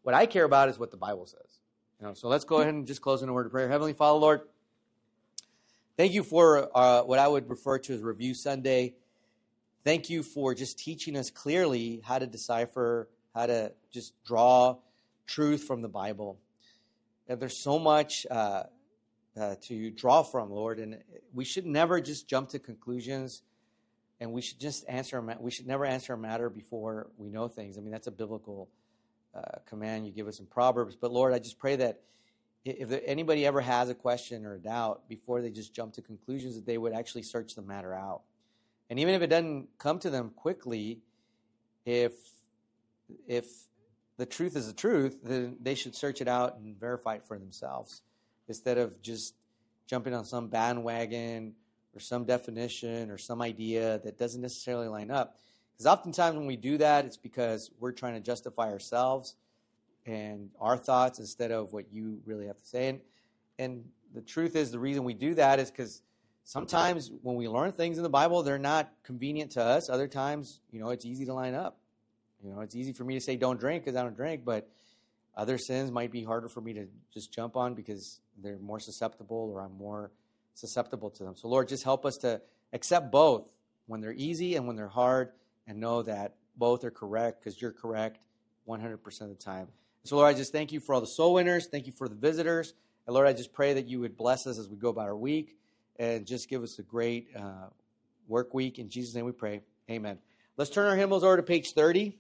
What I care about is what the Bible says. You know, so let's go ahead and just close in a word of prayer. Heavenly Father, Lord, thank you for uh, what I would refer to as Review Sunday. Thank you for just teaching us clearly how to decipher, how to just draw truth from the Bible. And there's so much uh, uh, to draw from, Lord, and we should never just jump to conclusions, and we should just answer. A ma- we should never answer a matter before we know things. I mean, that's a biblical uh, command you give us in Proverbs. But Lord, I just pray that if there, anybody ever has a question or a doubt, before they just jump to conclusions, that they would actually search the matter out. And even if it doesn't come to them quickly, if if the truth is the truth, then they should search it out and verify it for themselves, instead of just jumping on some bandwagon or some definition or some idea that doesn't necessarily line up. Because oftentimes when we do that, it's because we're trying to justify ourselves and our thoughts instead of what you really have to say. And, and the truth is, the reason we do that is because sometimes when we learn things in the Bible, they're not convenient to us. Other times, you know, it's easy to line up. You know, it's easy for me to say don't drink because I don't drink, but other sins might be harder for me to just jump on because they're more susceptible, or I'm more susceptible to them. So, Lord, just help us to accept both when they're easy and when they're hard, and know that both are correct because you're correct one hundred percent of the time. So, Lord, I just thank you for all the soul winners. Thank you for the visitors. And, Lord, I just pray that you would bless us as we go about our week and just give us a great uh, work week. In Jesus' name we pray. Amen. Let's turn our hymnals over to page thirty.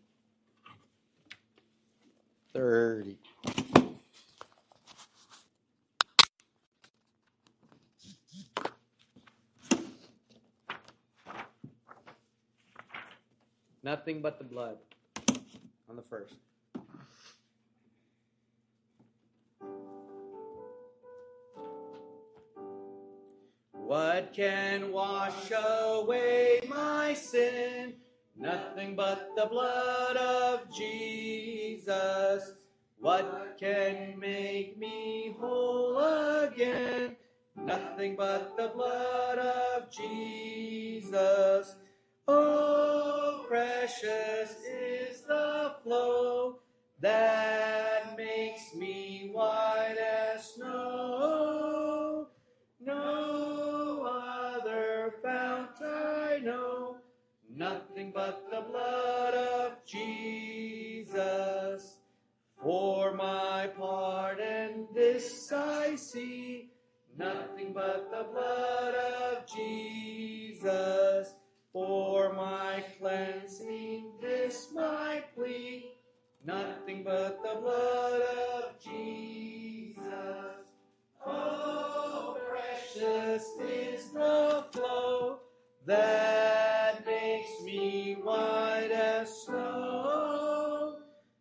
thirty. Nothing but the blood on the first. What can wash away my sin? Nothing but the blood of Jesus. What can make me whole again? Nothing but the blood of Jesus. Oh, precious is the flow that makes me white as snow. No other fount I know, nothing but the blood of Jesus. For my pardon this I see, nothing but the blood of Jesus. For my cleansing this my plea, nothing but the blood of Jesus. Oh, precious is the flow that makes me white as snow.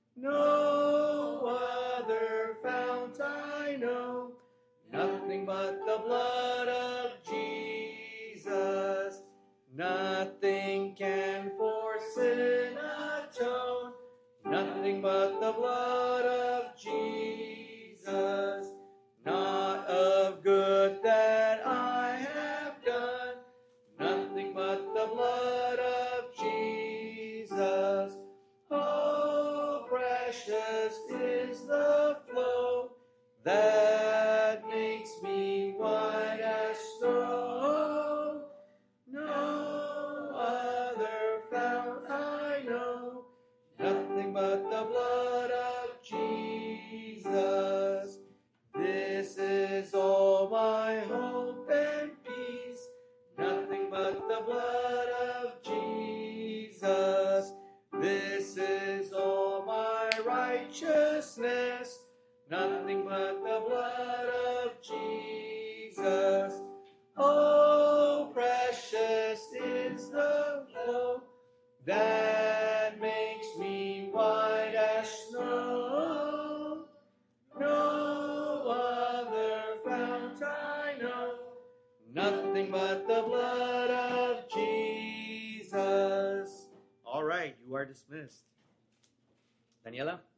No other fount I know, nothing but the blood of Jesus. Nothing can for sin atone, nothing but the blood of Jesus. Not of good that I have done, nothing but the blood of Jesus. Oh, precious is the flow that makes me white as snow. No other fount I know, nothing but the blood of Jesus. This is all my hope and peace, nothing but the blood of Jesus. This is all my righteousness, nothing but the blood of Jesus. Oh, precious is the flow that makes me white as snow. No other fount I know, nothing but the blood of Jesus. All right, you are dismissed. Daniela?